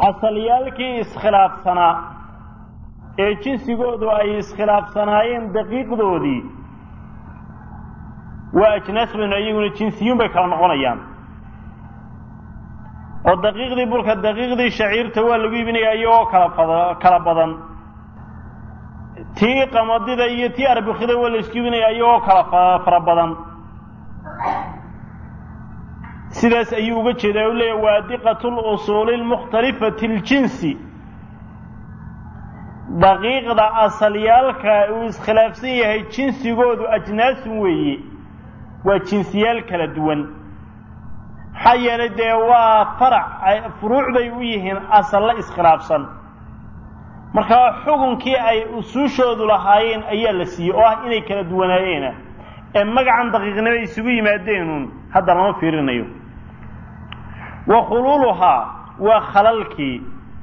asalyaalkii iskhilaafsanaa ee jinsigoodu ay iskhilaafsanaayeen daqiiqdoodii waa ajnaasbanu iyaguna jinsiyuun bay kala noqonayaan oo daqiiqdii burka daqiiqdii shaciirta waa lagu iibinayaa iyagoo kala badan tii qamadida iyo tii arbukida waa la isku iibinayaa iyagoo kala fara badan sidaas ayuu uga jeedaa u leeyahay waadiqatu lusuuli lmukhtalifati ljinsi daqiiqda asalyaalka uu iskhilaafsan yahay jinsigoodu ajnaasun weeye waa jinsiyaal kala duwan maxaa yeelay dee waa furuuc bay u yihiin asalle iskhilaafsan markaa xukunkii ay usuushoodu lahaayeen ayaa la siiyey oo ah inay kala duwanaayeena ee magacan daqiiqnimo isugu yimaadeenuun hadda lama fiirinayo wa khuluuluhaa waa khalalkii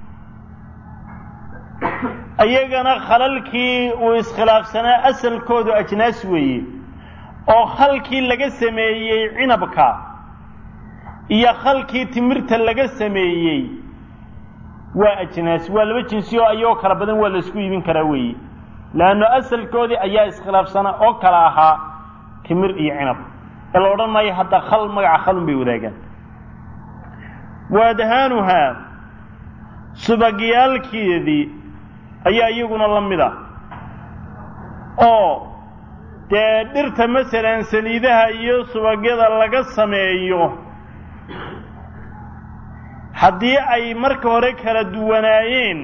iyagana khalalkii uu iskhilaafsanaa asalkoodu ajnaas weeye oo khalkii laga sameeyey cinabka iyo khalkii timirta laga sameeyey waa ajnaas waa laba jinsi oo ayagoo kala badan waa la isku iibin karaa weeye laanno asalkoodii ayaa iskhilaafsanaa oo kala ahaa timir iyo cinab ee la odhan maayo hadda khal magaca khalun bay wadaagaan waadhaanuhaa subagyaalkeedii ayaa iyaguna la mid ah oo dee dhirta masalan saliidaha iyo subagyada laga sameeyo haddii ay marka hore kala duwanaayeen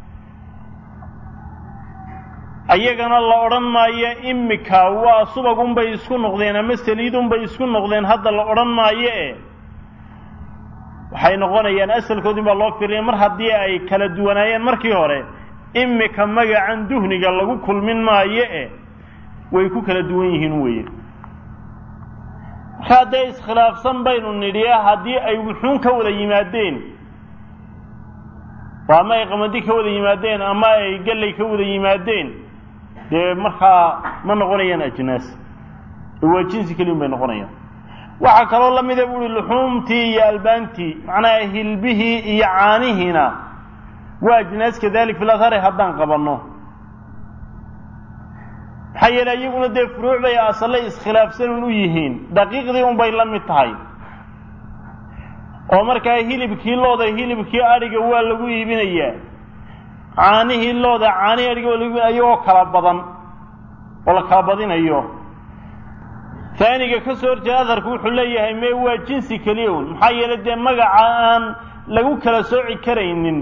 ayagana la odhan maayo imika waa subagunbay isku noqdeen ama saliidunbay isku noqdeen hadda la odhan maayo waxay noqonayaan asalkoodin baa loo fiiriyay mar haddii ay kala duwanaayeen markii hore imika magacan duhniga lagu kulmin maayo way ku kala duwan yihiin weeye markaa dee iskhilaafsan baynu nidhiya haddii ay wuxuun ka wada yimaadeen oo ama ay qamadi ka wada yimaadeen ama ay galley ka wada yimaadeen dee markaa ma noqonayaan ajnaas waa jinsi keliun bay noqonayaan waxaa kaloo la mida buuhi luxuumtii iyo albaantii macnaha hilbihii iyo caanihiina waa ajnaas kadalik fil athari haddaan qabanno maxaa yeelay iyaguna dee furuuc bay asalle iskhilaafsanun u yihiin daqiiqdii unbay la mid tahay oo markaa hilibkii looda hilibkii adhiga waa lagu iibinayaa caanihii looda caanihii adhiga waa lagu iibinaya iyagoo kala badan oo la kala badinayo taaniga ka soo horjeeda aharku wuxuu leeyahay mee waa jinsi keliya un maxaa yeelay dee magaca aan lagu kala sooci karaynin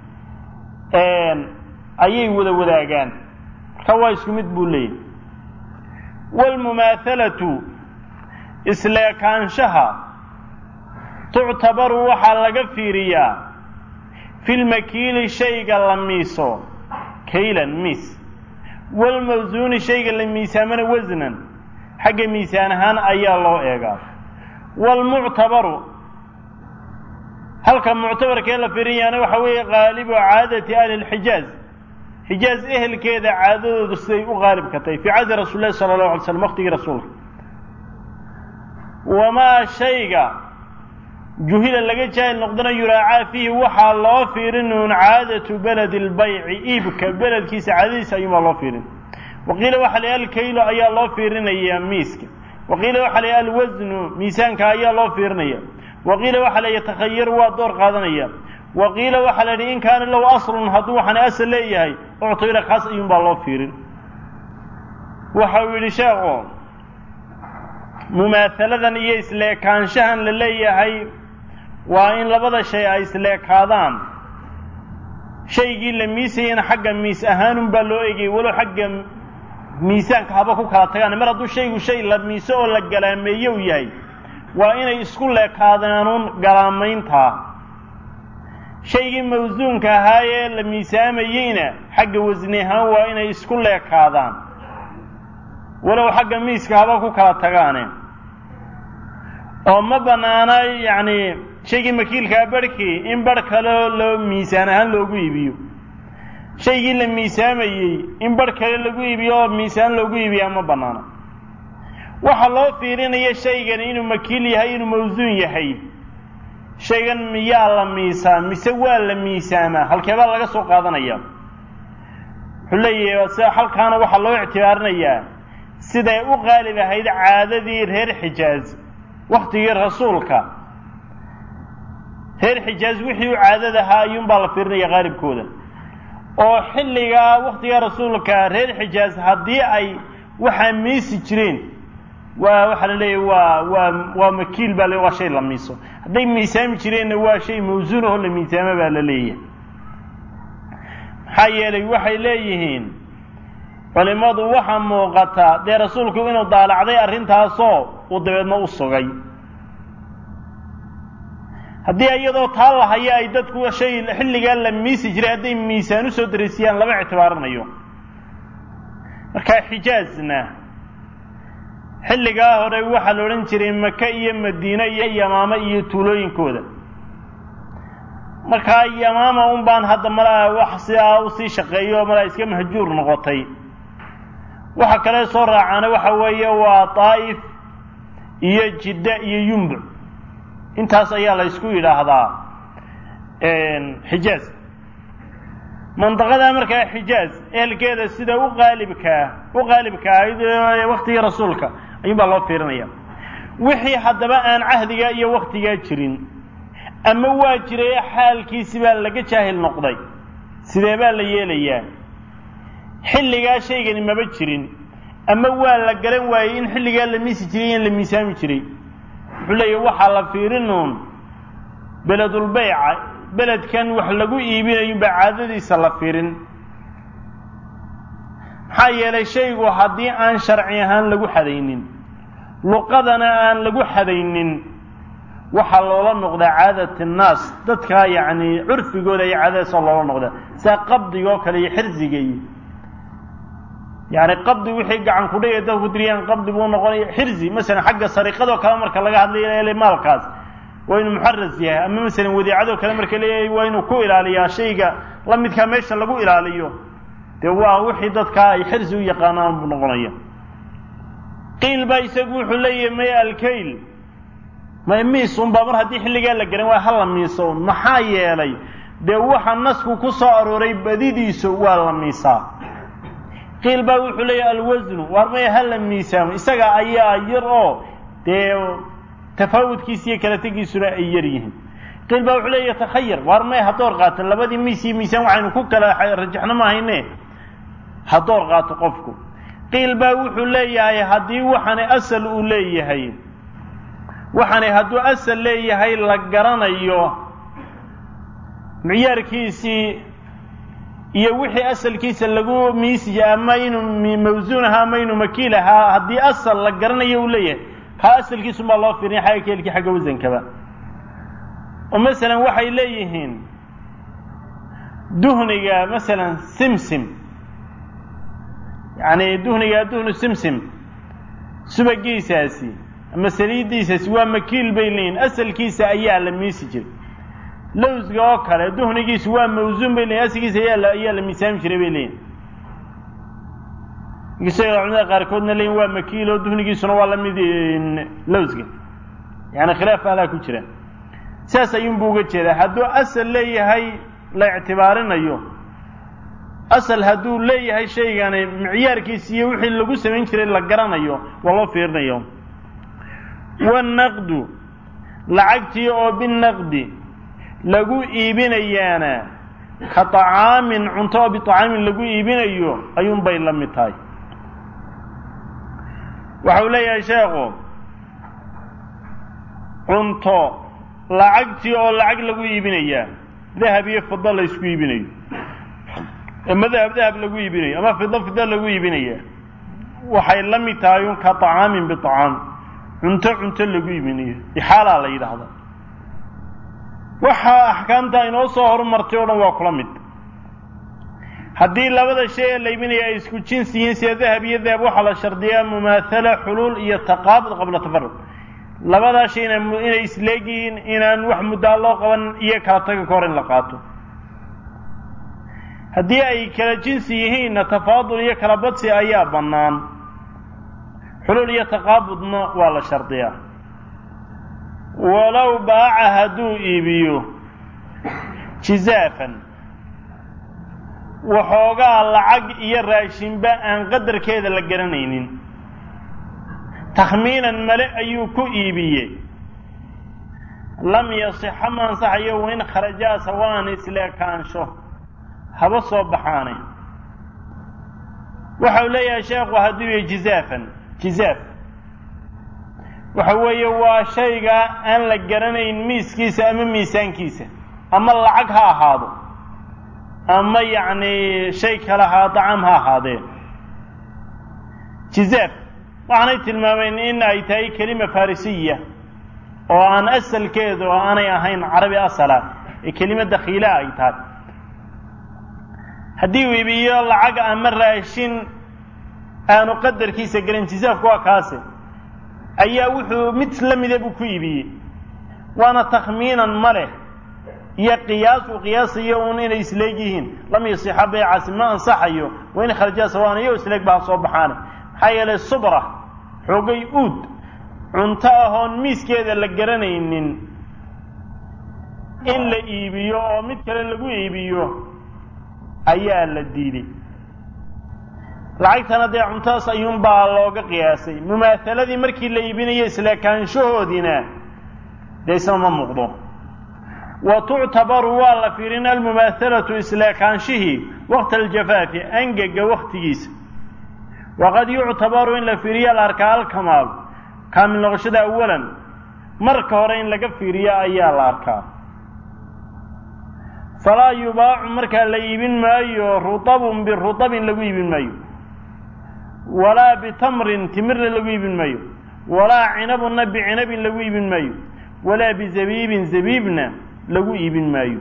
ayay wada wadaagaan marka waa isku mid buu leeyahay waalmumaahalatu isleekaanshaha tuctabaru waxaa laga fiiriyaa fi lmakiili shayga la miiso kaylan miis waalmawsuuni shayga la miisaamana wasnan xagga miisaan ahaan ayaa loo eegaa waalmuctabaru halka muctabarkee la fiirinyaana waxa weeye qaalibu caadati ahli lxijaaz xijaaz ehelkeeda caadadoodu siday u qaalibka tahay fii cahdi rasuuli llahi sala allahu alay slam waqtigii rasuulka wamaa shayga juhila laga jaahil noqdana yuraacaa fiihi waxaa loo fiirinuun caadatu beledi lbayci iibka beledkiisa caadadiisa ayuunbaa loo fiirin waqiila waxaa la alkaylo ayaa loo fiirinayaa miiska waqiila waxaa la alwasnu miisaanka ayaa loo fiirinaya waqiila waxaa la yatakhayaru waa door qaadanaya waqiila waxaa la yidhi in kaana lahu aslun hadduu waxaana asal leeyahay uctira kaas ayuunbaa loo fiirin waxa uu yidhi sheekhu mumaahaladan iyo isleekaanshahan la leeyahay waa in labada shay ay isleekaadaan shaygii la miisayana xagga miis ahaanunbaa loo eegayay walow xagga miisaanka haba ku kala tagaan mar hadduu shaygu shay la miiso oo la galaameeye u yahay waa inay isku leekaadaanuun galaamayntaa shaygii mawsuunka ahaayee la miisaamayeyna xagga wasni ahaan waa inay isku leekaadaan walow xagga miiska haba ku kala tagaane oo ma bannaana yacni shaygii makiilkaa barhkii in barh kale loo miisaan ahaan loogu iibiyo shaygii la miisaamayey in barh kale lagu iibiyo oo miisaan loogu iibiyaa ma bannaana waxaa loo fiirinaya shaygani inuu makiil yahay inuu mawsuun yahay shaygan miyaa la miisaa mise waa la miisaamaa halkeebaa laga soo qaadanaya wuxuu leeyahay sida halkaana waxaa loo ictibaarinayaa siday u qaalib ahayd caadadii reer xijaaz waktigii rasuulka reer xijaaz wixii u caadada ahaa ayuunbaa la fiirinaya qaalibkooda oo xilligaa waktiga rasuulka reer xijaaz haddii ay waxaa miisi jireen waxaa la leeyahay waa makiil baa le waa shay la miiso hadday miisaami jireenna waa shay mawsuun oo la miisaamo baa la leeyahay maxaa yeelay waxay leeyihiin culimmadu waxaa muuqata dee rasuulku inuu daalacday arrintaasoo uu dabeedna u sugay haddii iyadoo taa la haya ay dadku shay xilligaa la miisi jiray hadday miisaan usoo dariisiyaan lama ictibaarinayo markaa xijaazna xilligaa hore waxaa la odhan jiray maka iyo madiine iyo yamaamo iyo tuulooyinkooda markaa yamaama un baan hadda malaa wax sidaa usii shaqeeyo malaa iska mahjuur noqotay waxa kale soo raacana waxa weeye waa daa'if iyo jidda iyo yumbuc intaas ayaa la isku yidhaahdaa xijaaz mandaqada markaa xijaaz ehelkeeda sida u qaalibka ahayd waktigii rasuulka ayuun baa loo fiirinaya wixii haddaba aan cahdiga iyo waktigaa jirin ama waa jiray xaalkiisi baa laga jaahil noqday sidee baa la yeelayaa xilligaa shaygani maba jirin ama waa la garan waayey in xilligaa la miisi jiray in la miisaami jiray wuxuu leeyahy waxaa la fiirinuun beledulbayca beledkan wax lagu iibinayo baa caadadiisa la fiirin maxaa yeelay shaygu haddii aan sharci ahaan lagu xadaynin luqadana aan lagu xadaynin waxaa loola noqdaa caadat annaas dadkaa yacni curfigooda iyo caadadaasoo loola noqdaa sida qabdiga oo kale iyo xirsiga iyo yani qabdi wixii gacan ku dhigay dadku diriyaan qabdi buu noqonaya xirsi masalan xagga sariqadoo kale marka laga hadlayo maalkaas waa inuu muxaras yahay ama masalan wadiicadoo kale marka leeyahay waa inuu ku ilaaliyaa shayga la midkaa meesha lagu ilaaliyo dee waa wixii dadkaa ay xirsi u yaqaanaan buu noqonaya qiil baa isagu wuxuu leeyahay maya alkayl ma miisun baa mar haddii xilligaa la garan waa hala miiso maxaa yeelay dee waxa nasku ku soo arooray badidiisu waa la miisaa qiil baa wuxuu leeyahay alwasnu waar maya hala miisaamo isaga ayaa yar oo dee tafaawudkiisa iyo kala tegiisuna ay yar yihiin qiil baa wuxuu leeyahay takhayar waar maya ha door qaato labadii miis iyo miisaan waxaynu ku kala rajaxno mahayne ha door qaato qofku qiil baa wuxuu leeyahay haddii waxani asal uu leeyahay waxani hadduu asal leeyahay la garanayo miyaarkiisii iyo wixii asalkiisa lagu miisiya ama inuu mawsuun ahaa ama inuu makiil ahaa haddii asal la garanayo uu leeyahay ha asalkiisun baa loo fiiriya xagga keelkii xagga wasankaba oo masalan waxay leeyihiin duhniga masalan simsim yani duhniga duhnu simsim subagiisaasi ama saliiddiisaasi waa makiil bay leeyihin asalkiisa ayaa la miisi jiray lawsga oo kale duhnigiisu waa mawsuun bay leeyihin asalkiisa ayaa la miisaami jiray bay leeyihin isaga culimada qaarkoodna leeyihin waa makiil oo duhnigiisuna waa la mid lawsga yani khilaaf ahlaa ku jira sidaas ayuunbu uga jeedaa hadduu asal leeyahay la ictibaarinayo asal hadduu leeyahay shaygani micyaarkiisi iyo wixii lagu samayn jiray la garanayo waa loo fiirinayo wanaqdu lacagtii oo binaqdi lagu iibinayaana ka طacaamin cunto oo biطacaamin lagu iibinayo ayuun bay la mid tahay waxau leeyahay sheekhu cunto lacagtii oo lacag lagu iibinayaa dahab iyo fida la isku iibinayo ama dahab lagu iibinayo ama fida lagu iibinaya waxay la mid tahay un ka طacaamin biطacaam cunto lagu iibinayo ixaalaa la yidhaahda waxaa axkaamta inoo soo horumartay oo dhan waa kula mid haddii labada shay ee la iibinaya ay isku jinsi yihiin sida dahab iyo dahab waxaa la shardiyaa mumaathala xuluul iyo taqaabud qabla tafaruq labadaa shay inay isleegyihiin inaan wax muddaa loo qaban iyo kala taga ka hor in la qaato haddii ay kala jinsi yihiinna tafaadul iyo kala badsi ayaa bannaan xuluul iyo taqaabudna waa la shardiyaa walow baaca hadduu iibiyo jizaafan waxoogaa lacag iyo raashinba aan qadarkeeda la garanaynin takhmiinan male ayuu ku iibiyey lam yasixa ma ansaxayo wain kharajaa sawaan isleekaansho haba soo baxaanay waxau leeyahay sheekhu hadduu yahay jizaafan jizaaf waxa weeye waa shayga aan la garanayn miiskiisa ama miisaankiisa ama lacag ha ahaado ama yacni shay kale ha dacam ha ahaadee jizaaf waxaanay tilmaameen in ay tahay kelima farisiya oo aan asalkeedu oo aanay ahayn carabi asala ee kelima dakhiila ay tahay haddii uu iibiyo lacag ama raashin aanu qadarkiisa garan jizaafku waa kaase ayaa wuxuu mid la mida buu ku iibiyey waana takhmiinan ma leh iyo qiyaas uu qiyaasayo uun inay isleeg yihiin lam yasixa baycaasi ma ansaxayo wain kharajaa sawaan iyo isleeg baa soo baxaane maxaa yeelay subra xoogay uud cunto ahoon miiskeeda la garanaynin in la iibiyo oo mid kale lagu iibiyo ayaa la diiday lacagtana dee cuntadas ayuunbaa looga qiyaasay mumaahaladii markii la iibinayo isleekaanshahoodiina dee isna ma muuqdo wa tuctabaru waa la fiirin almumaahalatu isleekaanshihii waqta aljafaafi angega waktigiisa waqad yuctabaru in la fiiriya la arkaa alkamaal kaamil noqoshada awalan marka hore in laga fiiriyo ayaa la arkaa falaa yubaacu markaa la iibin maayo rutabun birutabin lagu iibin maayo walaa bitamrin timirna lagu iibin maayo walaa cinabunna bicinabin lagu iibin maayo walaa bizabiibin zabiibna lagu iibin maayo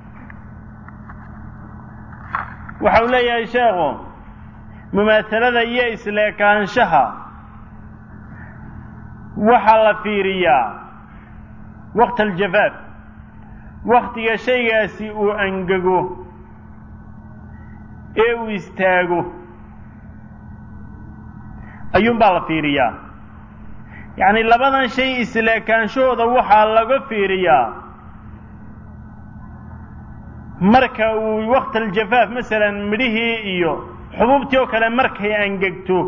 waxau leeyahay sheekhu mumaahalada iyo isleekaanshaha waxaa la fiiriyaa waqta aljafaaf waktiga shaygaasi uu angego ee uu istaago ayuunbaa la fiiriyaa yacni labadan shay isleekaanshahooda waxaa laga fiiriyaa marka uu waqti aljafaaf masalan midhihii iyo xubuubtii oo kale markay angegto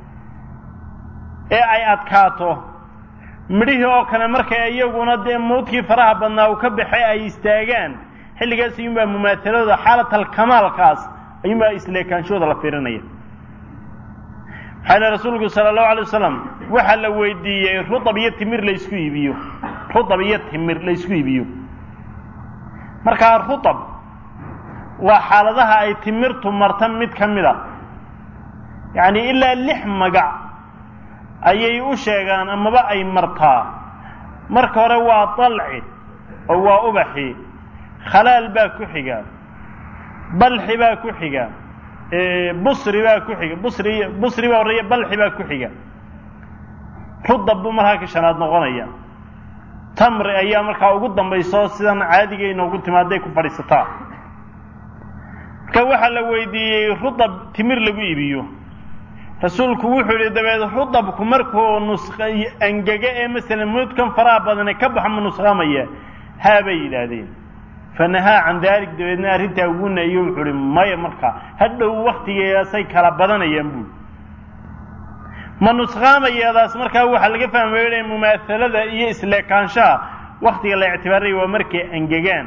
ee ay adkaato midhihii oo kale markay iyaguna dee muudkii faraha badnaa uu ka baxay ay istaagaan xilligaas ayuunbaa mumaahaladooda xaalatalkamaalkaas ayuunbaa isleekaanshahooda la fiirinaya waxaa yihi rasuulku sala allahu alay wasalam waxaa la weydiiyey rutab iyo timir laysku iibiyo rutab iyo timir laysku iibiyo markaa rutab waa xaaladaha ay timirtu marta mid ka mid a yacni ilaa 6 magac ayay u sheegaan amaba ay martaa marka hore waa dalci oo waa ubaxi khalaal baa ku xiga balxi baa ku xiga busri baa ku xiga busri baa horeeya balxi baa ku xiga rudab buu markaa ka shanaad noqonaya tamri ayaa markaa ugu dambayso sidan caadiga inoogu timaaday ku fadhiisataa marka waxaa la weydiiyey rudab timir lagu iibiyo rasuulku wuxuu yihi dabeed rudabku markuu angega ee masalan muudkan faraha badane ka baxa ma nusqaamaya haabay yidhaahdeen fanahaa can daalik dabeedna arrintaa ugu nahiyo wuxuu ihi maya markaa hadhow waktigeedaasay kala badanayaan buuli ma nusqaamayeedaas markaa waxaa laga fahmaya mumaahalada iyo isleekaanshaha waktiga la ictibaaraya waa markay angegaan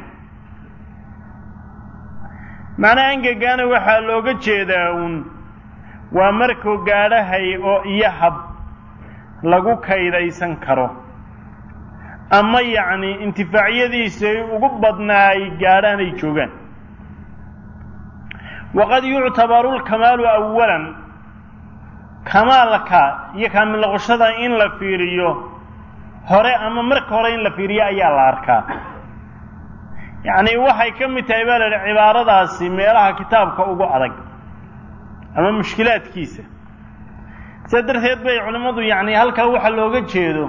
macnaha angegaana waxaa looga jeedaa uun waa markuu gaadhahay oo iyo hab lagu kaydaysan karo ama yacni intifaacyadiisa ugu badnaa ay gaadhaan ay joogaan waqad yuctabaru lkamaalu awalan kamaalka iyo kaamil noqoshada in la fiiriyo hore ama marka hore in la fiiriyo ayaa la arkaa yacni waxay ka mid tahay baa la idhi cibaaradaasi meelaha kitaabka ugu adag ama mushkilaadkiisa sidaa darteed bay culimmadu yacni halkaa waxa looga jeedo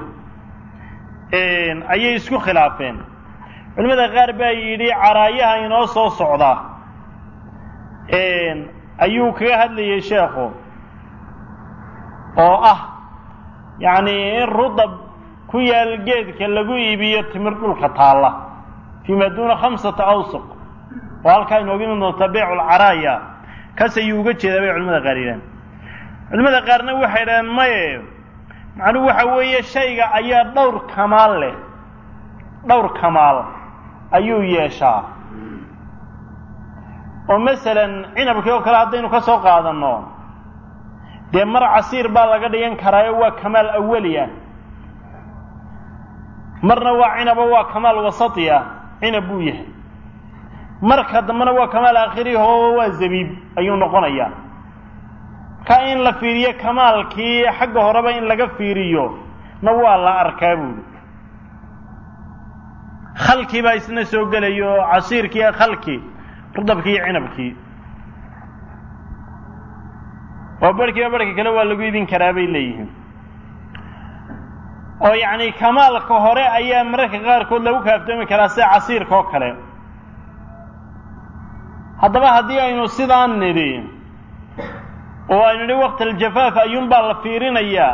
ayay isku khilaafeen culimmada qaar baa yidhi caraayaha inoo soo socda ayuu kaga hadlayay sheekhu oo ah yacni in rudab ku yaal geedka lagu iibiyo timir dhulka taalla fiima duuna 5 awsuq oo halkaa inoogu iman doonta beecul caraaya kaas ayuu uga jeedaa bay culimada qaar yidhahdeen culimada qaarna waxay yidhahdeen maye macnuhu waxa weeye shayga ayaa dhowr kamaal ayuu yeeshaa oo masalan cinabkii oo kale haddaynu ka soo qaadanno dee mar casiir baa laga dhigan karaayo waa kamaal awali ah marna waa cinaba waa kamaal wasati ah cinab buu yahay marka dambena waa kamaal aakhiri oo waa zabiib ayuu noqonayaa ka in la fiiriyo kamaalkii xagga horeba in laga fiiriyo na waa la arkaa buuli khalkii baa isna soo gelayo casiirkii khalkii rudabkii iyo cinabkii oo barhkiiba barhka kale waa lagu iibin karaa bay leeyihiin oo yacni kamaalka hore ayaa mararka qaarkood lagu kaaftoomi karaa sida casiirka oo kale haddaba haddii aynu sidaan nidhi oo aynu nidhi waqti aljafaaf ayuunbaa la fiirinayaa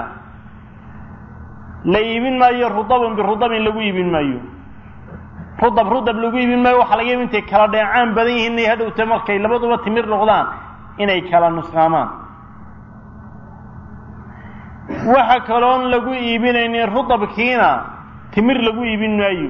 la iibin maayo rudabun birudabin lagu iibin maayo rudab lagu iibin maayo waxaa laga yaaba intay kala dheecaan badan yihiin inay hadhowta markay labaduba timir noqdaan inay kala nusqaamaan waxa kaloon lagu iibinaynin rudabkiina timir lagu iibin maayo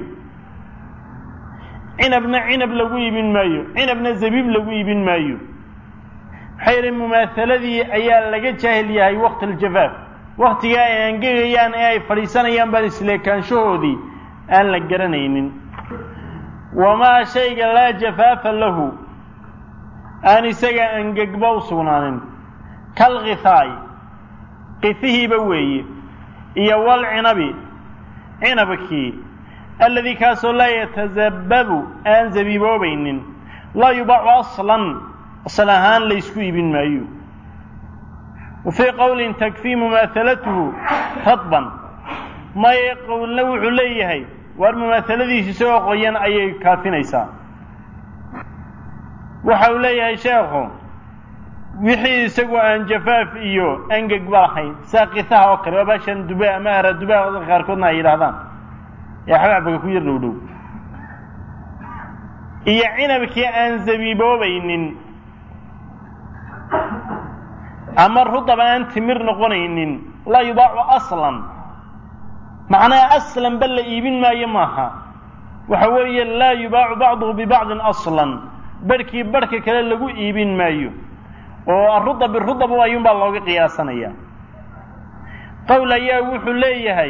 cinabna cinab lagu iibin maayo cinabna zabiib lagu iibin maayo maxaa yeelay mumaahaladii ayaa laga jaahil yahay waqti aljafaaf waqtiga ay angegayaan ee ay fadhiisanayaan baan isleekaanshahoodii aan la garanaynin wamaa shayga laa jafaafa lahu aan isaga angegba u sugnaanin kalkithaay qifihiiba weeye iyo walcinabi cinabkii alladii kaasoo laa yatazababu aan zabiiboobaynin laa yubaacu asal ahaan laysku iibin maayo wa fii qowlin takfii mumaahalatuhu radban maye qowlna wuxuu leeyahay waar mumaahaladiisu isagoo qoyan ayay kaafinaysaa waxa uu leeyahay sheekhu wixii isagu aan jafaaf iyo angegba lahayn saa qisaha oo kale waa baashan dubaa ama aradubaa dadka qaarkoodna ay yidhaahdaan ee xabacbaga ku yar dhowdhow iyo cinabkii aan zabiiboobaynin ama rudab aan timir noqonaynin laa yubaacu aslan macnaha aslanba la iibin maayo maaha waxa weeye laa yubaacu bacduhu bibacdin aslan barhkii barhka kale lagu iibin maayo oo arudab birudab ayuunbaa looga qiyaasanaya qowl ayaa wuxuu leeyahay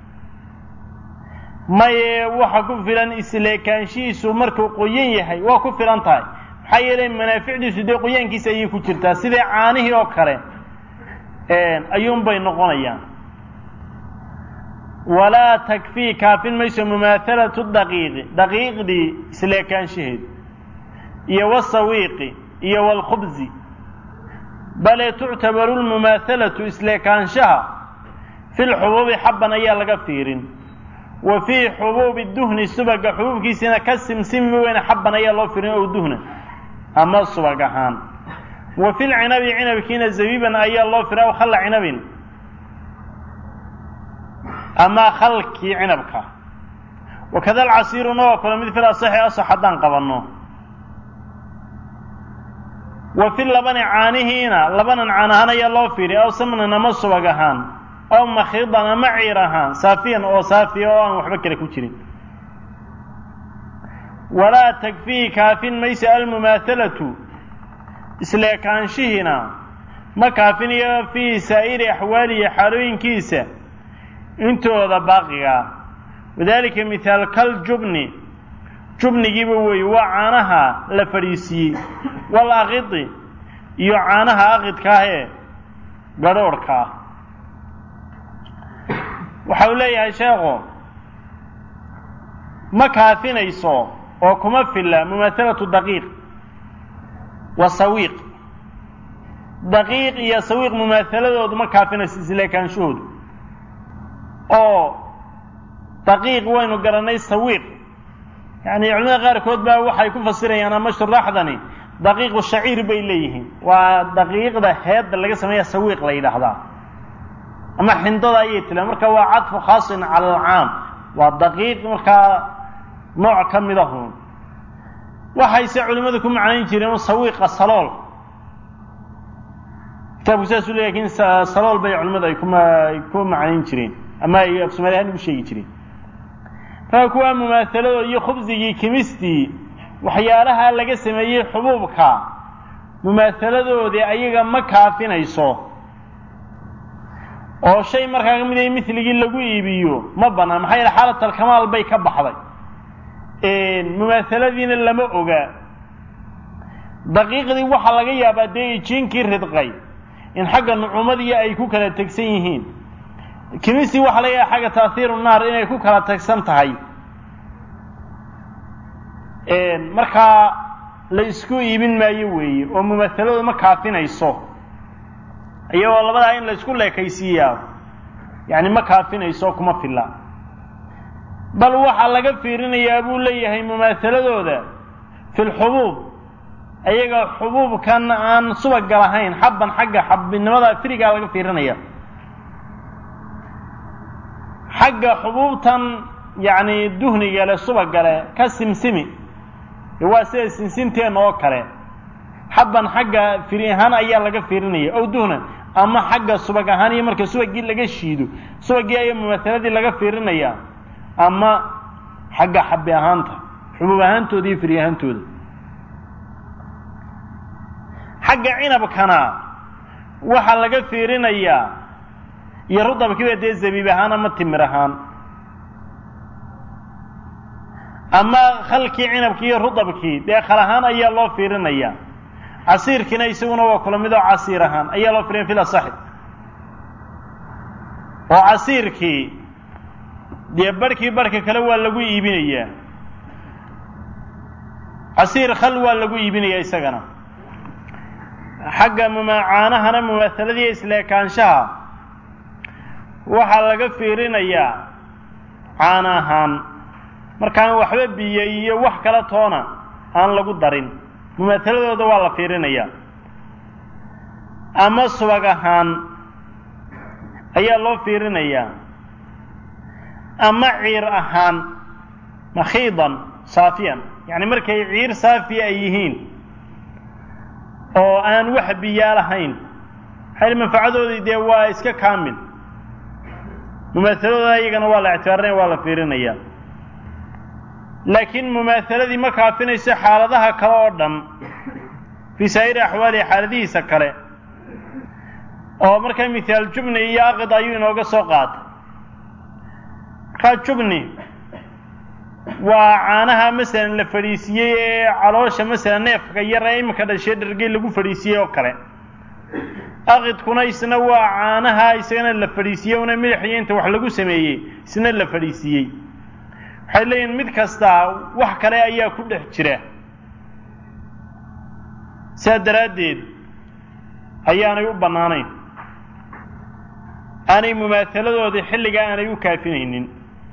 maye waxa ku filan isleekaanshihiisu markuu qoyan yahay waa ku filan tahay maxaa yeelay manaaficdiisu dee qoyaankiisa ayay ku jirtaa sidai caanihii oo kale ayuunbay noqonayaan walaa takfii kaafin mayso mumaahalatu daqiiqdii isleekaanshaheed iyo wasawiiqi iyo walkhubzi bale tuctabaru lmumaahalatu isleekaanshaha fi lxubuubi xabban ayaa laga fiirin wa fii xubuubi duhni subaga xubuubkiisina ka simsimi weyne xabban ayaa loo fiirin ow duhna ama subag ahaan wa fi lcinabi cinabkiina zabiiban ayaa loo firin aw khalla cinabin ama khalkii cinabka wakada alcasiiruna oo kale mid fil asaxi asax haddaan qabanno wa fi labani caanihiina labanan caan ahaan ayaa loo fiiri aw samnan ama subag ahaan aw makhidan ama ciir ahaan saafiyan oo saafiya oo aan waxba kale ku jirin walaa takfii kaafin maysa almumaahalatu isleekaanshihiina ma kaafinayo fii saa'iri axwaalihi xaalooyinkiisa intooda baaqigaa wadaalika mithaal kaljubni jubnigiiba weeye waa caanaha la fadhiisiiyey wal aqidi iyo caanaha aqidka ah ee gadhoorhka ah waxa uu leeyahay sheekhu ma kaafinayso oo kuma filla mumaahalatu daqiiq wa sawiiq daqiiq iyo sawiiq mumaahaladoodu ma kaafinayso isleekaanshahoodu oo daqiiq waynu garannay sawiiq yacni culimada qaarkood baa waxay ku fasirayaan ama shuraaxdani daqiiqu shaciir bay leeyihiin waa daqiiqda heedda laga sameeya sawiiq la yidhaahdaa ama xindada ayay tilaan marka waa cadfu khaasin cala alcaam waa daqiiq markaa nooc ka mid ahun waxayse culimmadu ku macnayn jireen sawiiqa salool kitaabku saasuu leeyahay lakin salool bay culimmadu ay ku macnayn jireen ama ay af soomaali ahaan ugu sheegi jireen marka kuwaa mumaahaladoo iyo khubsigii kimistii waxyaalaha laga sameeyey xubuubka mumaathaladoodii ayaga ma kaafinayso oo shay markaa ka mid ah miligii lagu iibiyo ma banaan maxaa yeele xaalat alkamaal bay ka baxday mumaahaladiina lama oga daqiiqdii waxaa laga yaabaa dee jiinkii ridqay in xagga nucuumadii ay ku kala tegsan yihiin kimistii waxaa laga yaaba xagga taahiiru naar inay ku kala tagsan tahay markaa la isku iibin maayo weeye oo mumaahaladu ma kaafinayso iyagoo labadaa in la isku leekaysiiyaa yani ma kaafinayso kuma filla bal waxaa laga fiirinayaa buu leeyahay mumaahaladooda fi lxubuub ayaga xubuubkan aan subaga lahayn xabban xagga xabbinimada firigaa laga fiirinaya xagga xubuubtan yani duhniga le subaga le ka simsimi waa sida sinsinteena oo kale xabban xagga firi ahaan ayaa laga fiirinaya ow duhna ama xagga subag ahaan iyo marka subagii laga shiido subagii ayaa mumaahaladii laga fiirinaya ama xagga xabbi ahaanta xubuub ahaantooda iyo firi ahaantooda xagga cinabkana waxaa laga fiirinayaa iyo rudabkiiba dee zabiib ahaan ama timir ahaan ama khalkii cinabkii iyo rudabkii dee khal ahaan ayaa loo fiirinaya casiirkiina isaguna waa kula mid oo casiir ahaan ayaa loo fiirinaya fil asaxi oo casiirkii dee barhkii barhka kale waa lagu iibinayaa casiir khal waa lagu iibinayaa isagana xagga caanahana mumaahaladii isleekaanshaha waxaa laga fiirinayaa caana ahaan markaan waxba biyo iyo wax kala toona aan lagu darin mumaahaladooda waa la fiirinayaa ama subag ahaan ayaa loo fiirinayaa ama ciir ahaan makhiidan saafiyan yani markay ciir saafiya ay yihiin oo aan wax biyaa lahayn maxay manfacadoodii dee waa iska kaamil mumaahaladooda iyagana waa la ictibaarinaya waa la fiirinayaa laakiin mumaahaladii ma kaafinayso xaaladaha kale oo dhan fii saa'iri axwaalihi xaaladihiisa kale oo markaa mithaal jubni iyo aqid ayuu inooga soo qaatay markaa jubni waa caanaha masalan la fadhiisiyey ee caloosha masalan neefka yar ee iminka dhashee dhargey lagu fadhiisiyey oo kale aqidkuna isna waa caanaha isagana la fadhiisiyey una midaxiyo inta wax lagu sameeyey isna la fadhiisiyey waxay leeyihin mid kastaa wax kale ayaa ku dhex jira saa daraaddeed ayaanay u bannaanayn aanay mumaahaladooda xilligaa aanay u kaafinaynin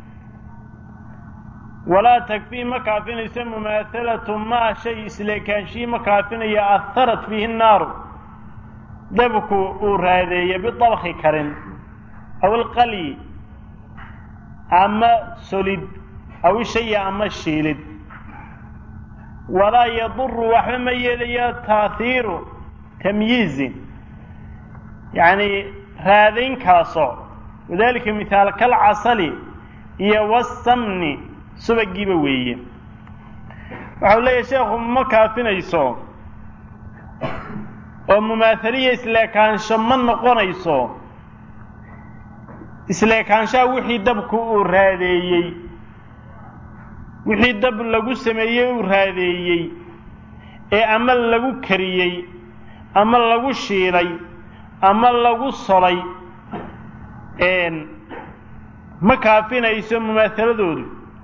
walaa takfii ma kaafinayso mumaahalatu maa shay isleekaanshihii ma kaafinaya aharat fiihi nnaaru dabku uu raadeeya bidabki karin aw ilqalyi ama solid aw ishaya ama shiilid walaa yaduru waxba ma yeelaya taahiiru tamyiizin yacni raadayn kala sooc wadalika mithaal kalcasali iyo wasamni subagiiba weeye waxau leeyahay sheekhu ma kaafinayso oo mumaahaliya isleekaansho ma noqonayso isleekaanshaha wixii dabku uu raadeeyey wixii dab lagu sameeyey uu raadeeyey ee ama lagu kariyey ama lagu shiilay ama lagu solay ma kaafinayso mumaahaladoodu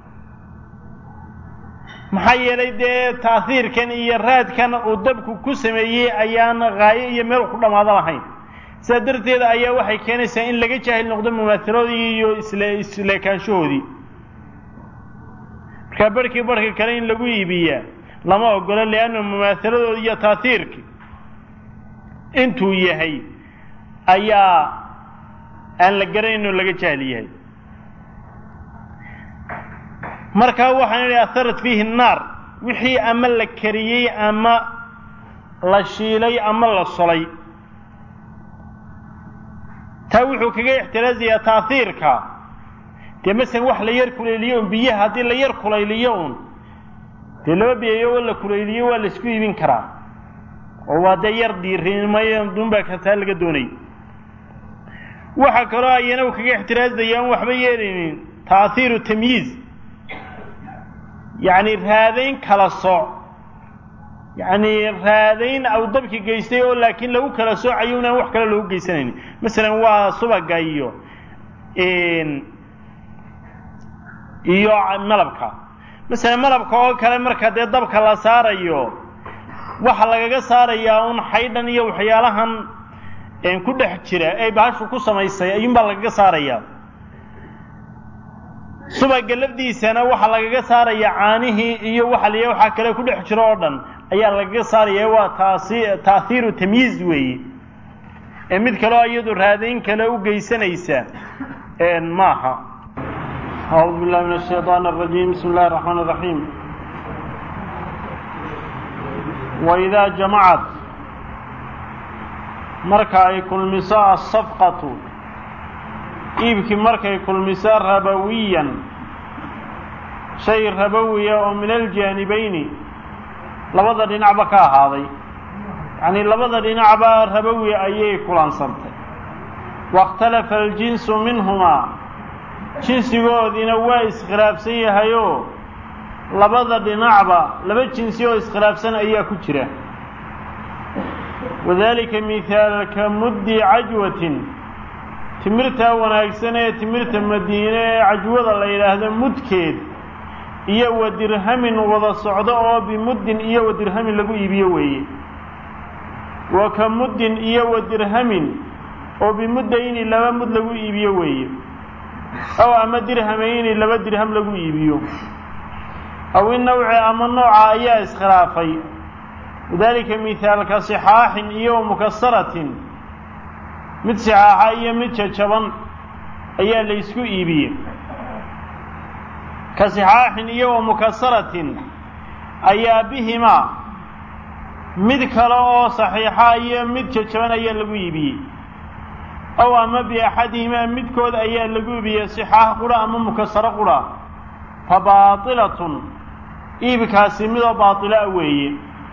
maxaa yeelay dee taahiirkan iyo raadkan uu dabku ku sameeyey ayaan qaayo iyo meel ku dhammaado lahayn sidaa darteed ayaa waxay keenaysaa in laga jaahil noqdo mumaahaladii iyo isleekaanshahoodii markaa barhkii barhka kale in lagu iibiyaa lama ogolo lianna mumaahaladooda iyo taahiirki intuu yahay ayaa aan la garanayn oo laga jaahil yahay. markaa waxaan idhi aharat fiihi annaar wixii ama la kariyey ama la shiilay ama la solay. taa wuxuu kaga ixtiraasayaa taahiirka dee masalan wax la yar kulayliyo un biyaha haddii la yar kulayliyo un dee laba biyeeyo oo la kulayliyo waa la isku iibin karaa oo waa dee yar diirinimay dunbaa kataa laga doonay. waxaa kaloo ayana uu kaga ixtiraasaya an waxba yeelaynin taahiiru tamyiiz, yacni raadayn kala sooc, yacni raadayn aw dabki geystay oo laakiin lagu kala soocayo inaan wax kale loogu geysanaynin. masalan waa subaga iyo malabka. masalan malabka oo kale marka dee dabka la saarayo waxa lagaga saarayaa un xaydhan iyo waxyaalahan ku dhex jira ay bahashu ku samaysay ayuunbaa lagaga saarayaa. subaga lafdiisana waxaa lagaga saarayaa caanihii iyo waxaa kale ku dhex jiro oo dhan ayaa lagaga saaraya. waa taahiiru tamyiiz weeye ee mid kaleo iyadu raadayn kale u geysanaysa maaha. أعوذ بالله من الشيطان الرجيم. بسم الله الرحمن الرحيم. وإذا جمعت marka ay kulmiso الصفقة iibkii markay kulmiso rabawiyan shay rabawiya oo min aljaanibayni labada dhinacba ka ahaaday, yacni labada dhinacba rabawi ayay kulansantay. واختلف الجنس منهما jinsigoodiina waa iskhilaafsan yahayoo labada dhinacba laba jinsi oo iskhilaafsan ayaa ku jira. wadaalika mihaalka muddi cajwatin timirtaa wanaagsan ee timirta madiine ee cajwada la yidhaahdo mudkeed iyo wa dirhamin wada socdo oo bimuddin iyo wa dirhamin lagu iibiyo weeye. wa ka muddin iyo wa dirhamin oo bimuddayni laba mud lagu iibiyo weeye. aw ama dirhamayni laba dirham lagu iibiyo. aw innawci ama nooca ayaa iskhilaafay. wadaalika mihaalka sixaaxin iyo mukasaratin mid sixaaxa iyo mid jajaban ayaa la isku iibiyey. ka sixaaxin iyo mukasaratin ayaa bihimaa mid kale oo saxiixa iyo mid jajaban ayaa lagu iibiyey. aw ama biaxadihimaa midkood ayaa lagu iibiyey sixaax qura ama mukasaro qura. fa baatilatun iibkaasi midoo baatila weeye.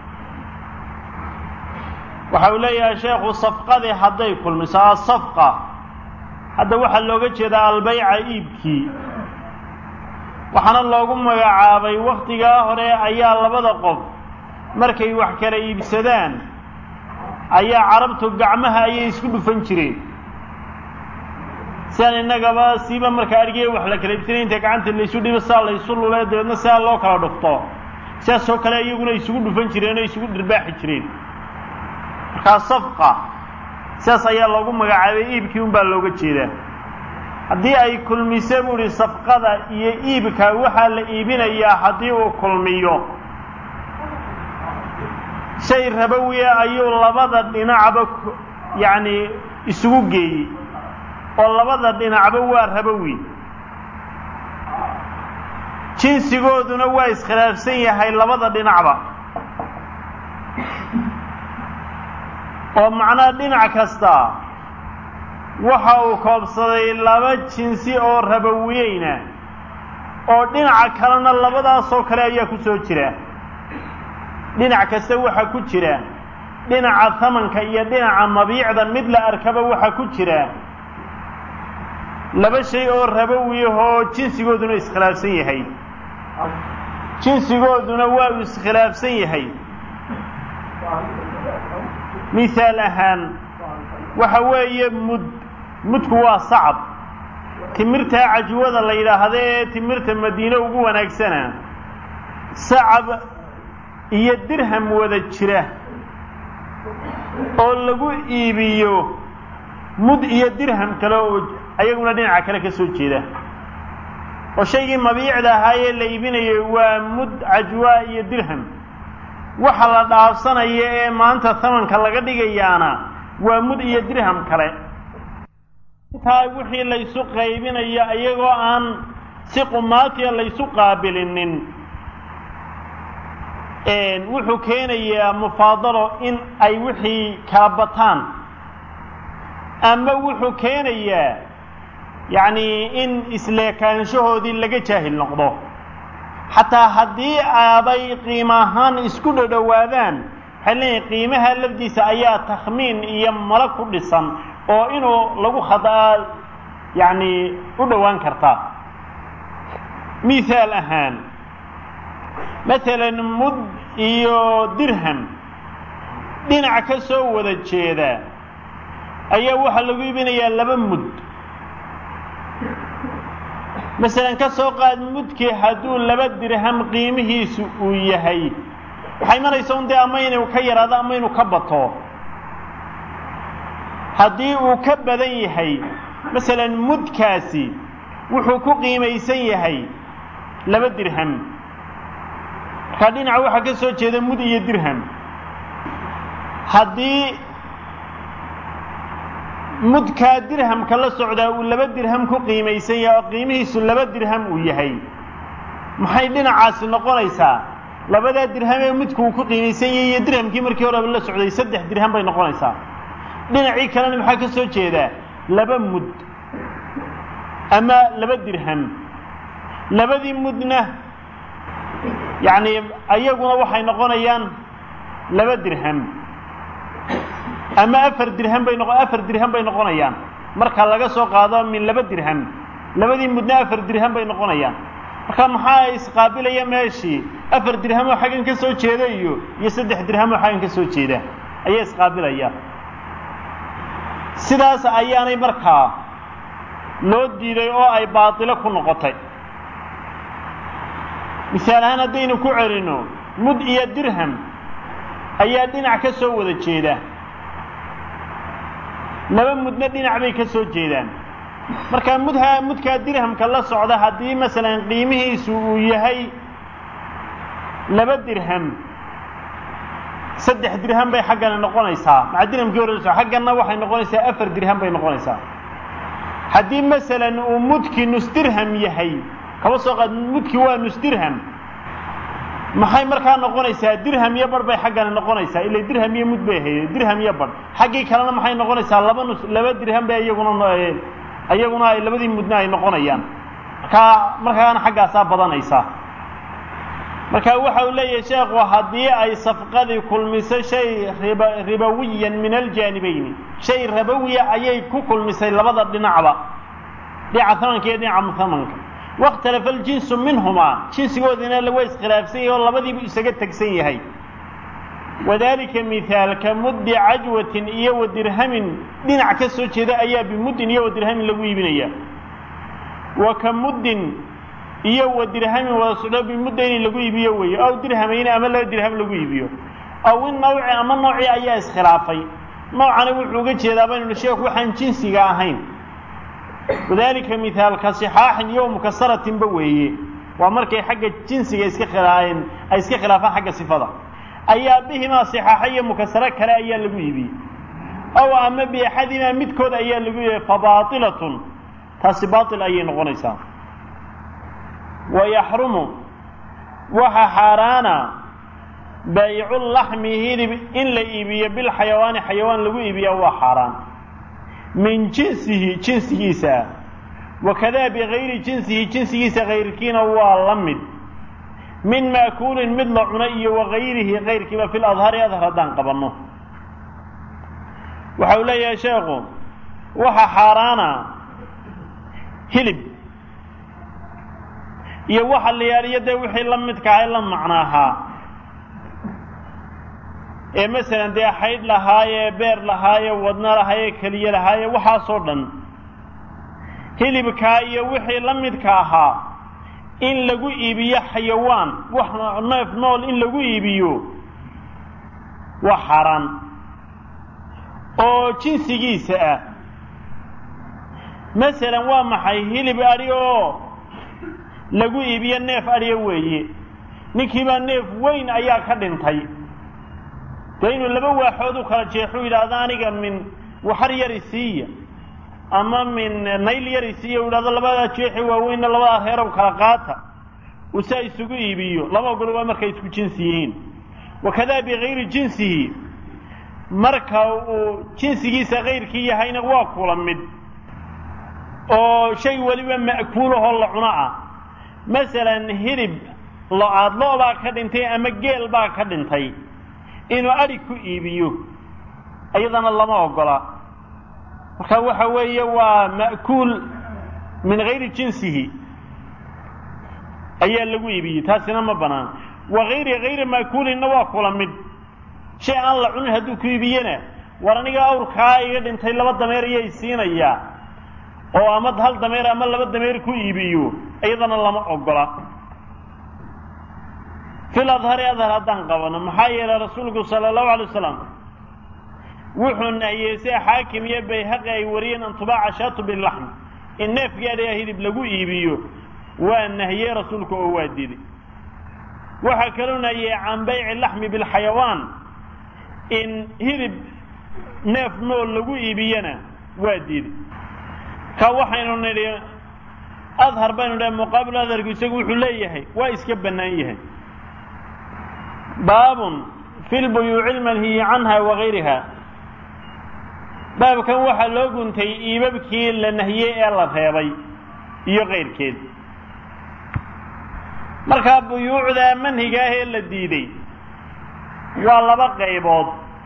waxa uu leeyahay sheekhu safqadii hadday kulmiso asafqa hadda waxaa looga jeedaa albayca iibkii, waxaana loogu magacaabay wakhtigaa hore ayaa labada qof markay wax kala iibsadaan ayaa carabtu gacmaha ayay isku dhufan jireen. sidaan innagaba siiba markaa argey wax la kala iibsanay inta gacanta laysu dhibo saa laysu lule dabeedna sidaa loo kala dhufto, sidaasoo kale iyaguna isugu dhufan jireen oo isugu dhirbaaxi jireen. markaa safqa sidaas ayaa loogu magacaabay, iibkii unbaa looga jeedaa. haddii ay kulmise buu ihi safqada iyo iibka waxaa la iibinayaa haddii uu kulmiyo shay rabawiya ayuu labada dhinacba yacni isugu geeyey oo labada dhinacba waa rabawi, jinsigooduna waa iskhilaafsan yahay labada dhinacba. oo macnaha dhinac kasta waxa uu koobsaday laba jinsi oo rabawiyeyna oo dhinaca kalena labadaasoo kale ayaa ku soo jira. dhinac kasta waxaa ku jira dhinaca tamanka iyo dhinaca mabiicda mid la arkaba waxaa ku jira laba shay oo rabawiyahoo jinsigooduna iskhilaafsan yahay. jinsigooduna waa uu iskhilaafsan yahay. mihaal ahaan waxa weeye mudku waa sacab, timirtaa cajwada la yidhaahdo ee timirta madiine ugu wanaagsana sacab iyo dirham wada jira oo lagu iibiyo mud iyo dirham kale oo ayaguna dhinaca kale ka soo jeeda. oo shaygii mabiicda ahaayee la iibinayay waa mud cajwa iyo dirham, waxa la dhaafsanaya ee maanta tamanka laga dhigayaana waa mud iyo dirham kale. taa wixii la isu qaybinayo iyagoo aan si qumaatiya la isu qaabilinin wuxuu keenayaa mufaadalo in ay wixii kala bataan ama wuxuu keenayaa yacni in isleekaanshahoodii laga jaahil noqdo xataa haddii aaday qiimo ahaan isku dhodhowaadaan waxay leeyihin qiimaha lafdiisa ayaa takhmiin iyo malo ku dhisan oo inuu lagu khadaa yacni u dhowaan kartaa mithaal ahaan maalan mud iyo dirham dhinac ka soo wada jeeda ayaa waxaa lagu iibinayaa 2 mud masalan ka soo qaad mudkii hadduu 2 dirham qiimihiisu uu yahay waxay imanaysaa un dee ama inuu ka yaraado ama inuu ka bato haddii uu ka badan yahay masalan mudkaasi wuxuu ku qiimaysan yahay 2 dirham markaa dhinaca waxaa ka soo jeeda mud iyo dirham haddii mudkaa dirhamka la socdaa uu 2 dirham ku qiimaysan yahay oo qiimihiisu 2 dirham uu yahay maxay dhinacaasi noqonaysaa 2 dirham ee mudku uu ku qiimaysan yahay iyo dirhamkii markii hore la socday 3 dirham bay noqonaysaa dhinacii kalena maxaa ka soo jeeda 2 mud ama 2 dirham labadii mudna yacni ayaguna waxay noqonayaan 2 dirham ama 4 dirham bay 4 dirham bay noqonayaan marka laga soo qaado min 2 dirham labadii mudna 4 dirham bay noqonayaan marka maxaa isqaabilaya meeshii 4 dirham oo xagan ka soo jeeda iyo 3 dirham oo xagan ka soo jeeda ayaa isqaabilaya sidaas ayaanay markaa loo diiday oo ay baatilo ku noqotay misaal ahaan haddaynu ku celino mud iyo dirham ayaa dhinac ka soo wada jeeda 2 mudna dhinac bay ka soo jeedaan marka mudkaa dirhamka la socda haddii masalan qiimihiisu uu yahay 2 dirham 3 dirham bay xaggana noqonaysaa maca dirhamkii hore xaggana waxay noqonaysaa 4 dirham bay noqonaysaa haddii masalan uu mudkii nus dirham yahay kaba soo qaad mudkii waa nus dirham maxay markaa noqonaysaa dirham iyo bar bay xaggana noqonaysaa ilaa dirham iyo mud bay ahayd dirham iyo bar xaggii kalena maxay noqonaysaa 2 dirham bay iyaguna ay labadii mudna ay noqonayaan markaana xaggaasaa badanaysaa marka waxa uu leeyahay sheekhu haddii ay safqadii kulmisay shay ribawiyan min aljaanibayni shay rabawiya ayay ku kulmisay labada dhinacba dhinaca thamanka iyo dhinaca muthamanka واختلف الجنس منهما جنس قودنا لو اسخلافسي والله بدي يسقط تكسيه وذلك مثال كمد عجوة إيا ودرهم دين عكسه كذا أيا بمد إيا ودرهم لو يبنيه وكمد إيا ودرهم وصلا بمد لو يبيه أو درهمين أما لا درهم لو يبيه أو النوع أما النوع أيا اسخلافي نوع أنا وحوجة كذا بين الشيخ وحن جنسي جاهين وذلك مثال كصحاح يوم مكسرة بويه ومركي حق الجنس يسك خلافا حق صفة أي بهما صحاحية مكسرة كلا أي لبيبي أو أما بأحدنا متكود أي لبيبي فباطلة باطل أي نغنيسا ويحرم وحارانا بيع اللحم إن لإيبيا بالحيوان حيوان لبيبيا وحاران من جنسه سا وكذا بغير جنسه غير كينا واللمد من مأكول مثل عني وغيره غير كما في الأظهر يظهر دان قبلنا وحولا يا شيخ وحا حارانا هلب يوحى اللي يريد وحي لمد كعيلا معناها ee masalan dee xayd lahaaye beer lahaaye wadna lahaaye kaliya lahaaye waxaasoo dhan hilibkaa iyo wixii la midka ahaa in lagu iibiyo xayawaan wax neef nool in lagu iibiyo waa xaaraan oo jinsigiisa ah masalan waa maxay hilib adhi oo lagu iibiyo neef adhiya weeye ninkiibaa neef weyn ayaa ka dhintay dee inuu 2 waaxood u kala jeexu yidhaahda aniga min waxar yar isiiya ama min nayl yarisiiyo idhahdo labadaa jeexi waaweynna labadaa reerow kala qaata uu saa isugu iibiyo lama ogolo waa markay isku jinsi yihiin wakadaa bikayri jinsihi marka uu jinsigiisa kayrkii yahayna waa kula mid oo shay weliba ma'kuulahoo la cuno ah masalan hilib lo-aad lo-baa ka dhintay ama geel baa ka dhintay inuu adhi ku iibiyo iyadana lama ogola marka waxa weeye waa ma'kuul min gayri jinsihi ayaa lagu iibiyey taasina ma banaan wagayri ma'kuulinna waa kula mid shay aan la cunin hadduu ku iibiyena war aniga awrkaa iga dhintay 2 dameer ayay siinayaa oo ama hal dameer ama 2 dameer ku iibiyo iyadana lama ogola fil adhari adhar haddaan qabano maxaa yeelay rasuulku sala allahu alay wasalam wuxuu nahiyey si xaakim iyo bayhaqi ay wariyeen an tubaaca shaatu bilaxm in neefgeeda hilib lagu iibiyo waa nahiyey rasuulku oo waa diiday waxaa kaloo nahiyey can bayci laxmi bilxayawaan in hilib neef nool lagu iibiyana waa diiday ka waxaynu nidhi adhar baynu dhahay muqaabil adharku isagu wuxuu leeyahay waa iska bannaan yahay baabun fi lbuyuuci lmanhiyi canha wagayriha baabkan waxaa loo guntay iibabkii la nahiyey ee la reebay iyo kayrkeed markaa buyuucda manhiga ah ee la diiday waa 2 qaybood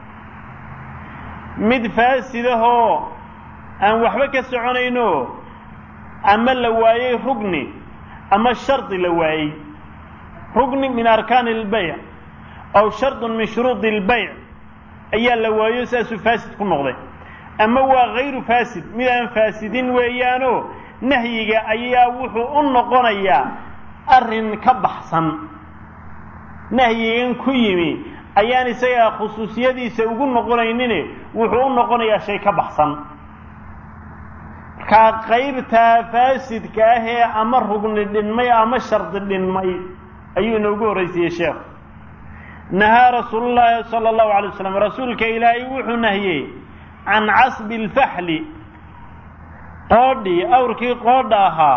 mid faasidahoo aan waxba ka soconayno ama la waayey rugni ama shardi la waayey rugni min arkaani ilbayc aw shardun min shuruudi ilbayc ayaa la waayo saasuu faasid ku noqday ama waa hayru faasid mid aan faasidin weeyaanoo nahyiga ayaa wuxuu u noqonayaa arrin ka baxsan nahyigan ku yimi ayaan isaga khusuusiyadiisa ugu noqonaynine wuxuu u noqonayaa shay ka baxsan markaa qaybtaa faasidka ah ee ama rugni dhinmay ama shardi dhinmay ayuu inoogu horraysiiyey sheekhu nahaa rasuulullaahi sala allahu alay wasalam rasuulka ilaahay wuxuu nahiyey can casbi alfaxli qoodhii awrkii qoodha ahaa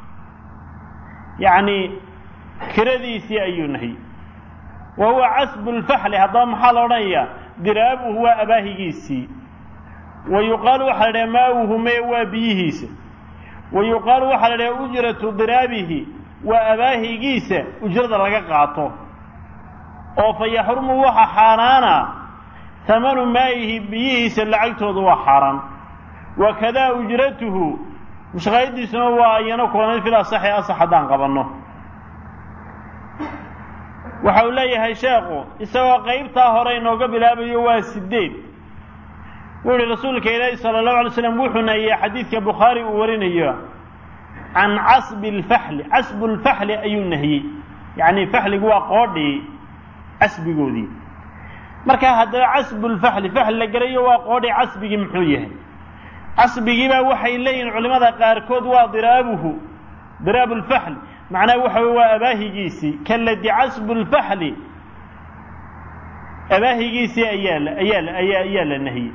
yacni kiradiisii ayuu nahiyey wa huwa casbu lfaxli haddaba maxaa la odhanayaa diraabuhu waa abaahigiisii wa yuqaalu waxaa la dhaha maawuhu mee waa biyihiisa wa yuqaalu waxaa la dhaha ujratu diraabihi waa abaahigiisa ujrada laga qaato oo fa yaxrumu waxa xaaraana hamanu maayihi biyihiisa lacagtoodu waa xaaraan wakadaa ujratuhu mushaqayadiisuna waa iyana kulamid fil asaxi asax haddaan qabanno waxa uu leeyahay sheekhu isagoo qaybtaa hore inooga bilaabayo waa 8 wuu yihi rasuulka ilaahi sala allahu alay slam wuxuu nahiyey xadiidka bukhaari uu warinayo can casbi lfaxli casbu lfaxli ayuu nahiyey yacni faxligu waa qoodhii casbigoodii markaa haddaba casbu lfaxli faxli la garayo waa qoodhii casbigii muxuu yahay casbigiibaa waxay leeyihin culimmada qaarkood waa diraabuhu diraabu lfaxli macnaha waxa wey waa abaahigiisii kaladi casbu lfaxli abaahigiisii ayaa la nahiyey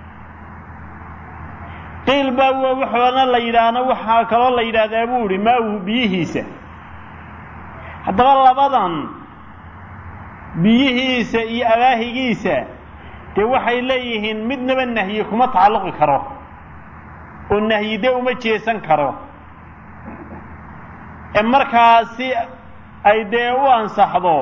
qiil baa waxaana la yidhaahna waxaa kaloo la yidhaahdaa buu ihi maawuhu biyihiisa haddaba labadan biyihiisa iyo abaahigiisa dee waxay leeyihiin midnaba nahyi kuma tacalluqi karo oo nahyi dee uma jeesan karo ee markaasi ay dee u ansaxdo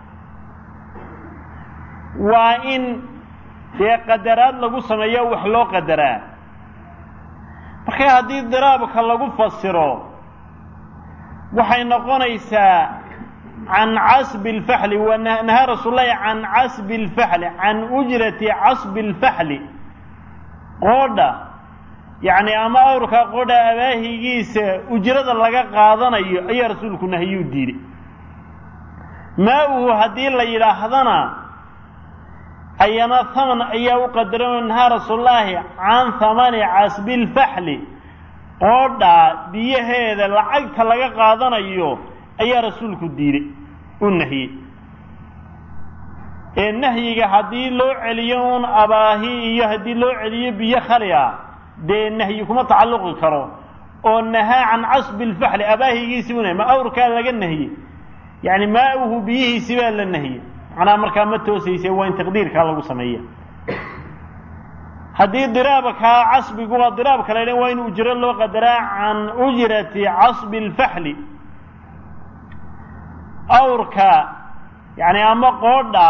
waa in dee qadaraad lagu sameeyo wax loo qadaraa marka haddii diraabka lagu fasiro waxay noqonaysaa can casbi lfaxli wanahaa rasuulullahi can casbi lfaxli can ujrati casbi lfaxli qoodha yacni ama awrka qoodha abaahigiisa ujrada laga qaadanayo ayaa rasuulku nahiyuu diiday maauhu haddii la yidhaahdana ayana haman ayaa u qadaran nahaa rasuulullaahi can hamani casbi lfaxli qoodha biyaheeda lacagta laga qaadanayo ayaa rasuulku diiday u nahiyey ee nahyiga haddii loo celiyo un abaahi iyo haddii loo celiyo biyo khali ah dee nahyi kuma tacalluqi karo oo nahaa can casbi alfaxli abaahigiisi buu nahy ma awrkaa laga nahye yani maauhu biyihiisi baa la nahye macnaha markaa ma toosayse waa in taqdiirkaa lagu sameeya haddii diraabkaa casbigu waa diraabka la ydhan waa in ujro loo qadaraa can ujrati casbi alfaxli awrka yani ama qoodha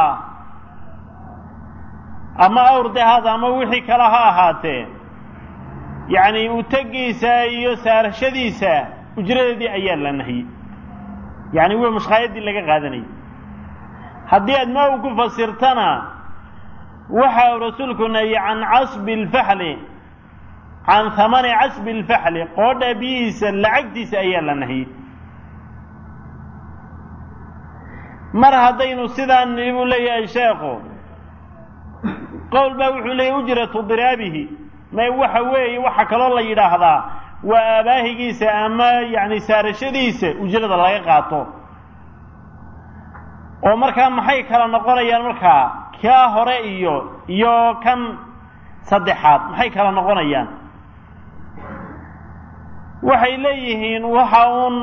ama awr dehaada ama wixii kale ha ahaatee yacni utagiisa iyo saarashadiisa ujradeedii ayaa la nahiyey yani w mushqaayaddii laga qaadanayay haddii aad ma ku fasirtana waxa uu rasuulku nahiyey can casbi alfaxli can hamani casbi alfaxli qoodha biyihiisa lacagtiisa ayaa la nahiyey mar haddaynu sidaan buu leeyahay sheekhu qowl baa wuxuu leeyahy ujratu diraabihi may waxa weeye waxa kaloo la yidhaahdaa waa abaahigiisa ama yani saarashadiisa ujrada laga qaato oo markaa maxay kala noqonayaan markaa kaa hore iyo kan saddexaad maxay kala noqonayaan waxay leeyihiin waxa uun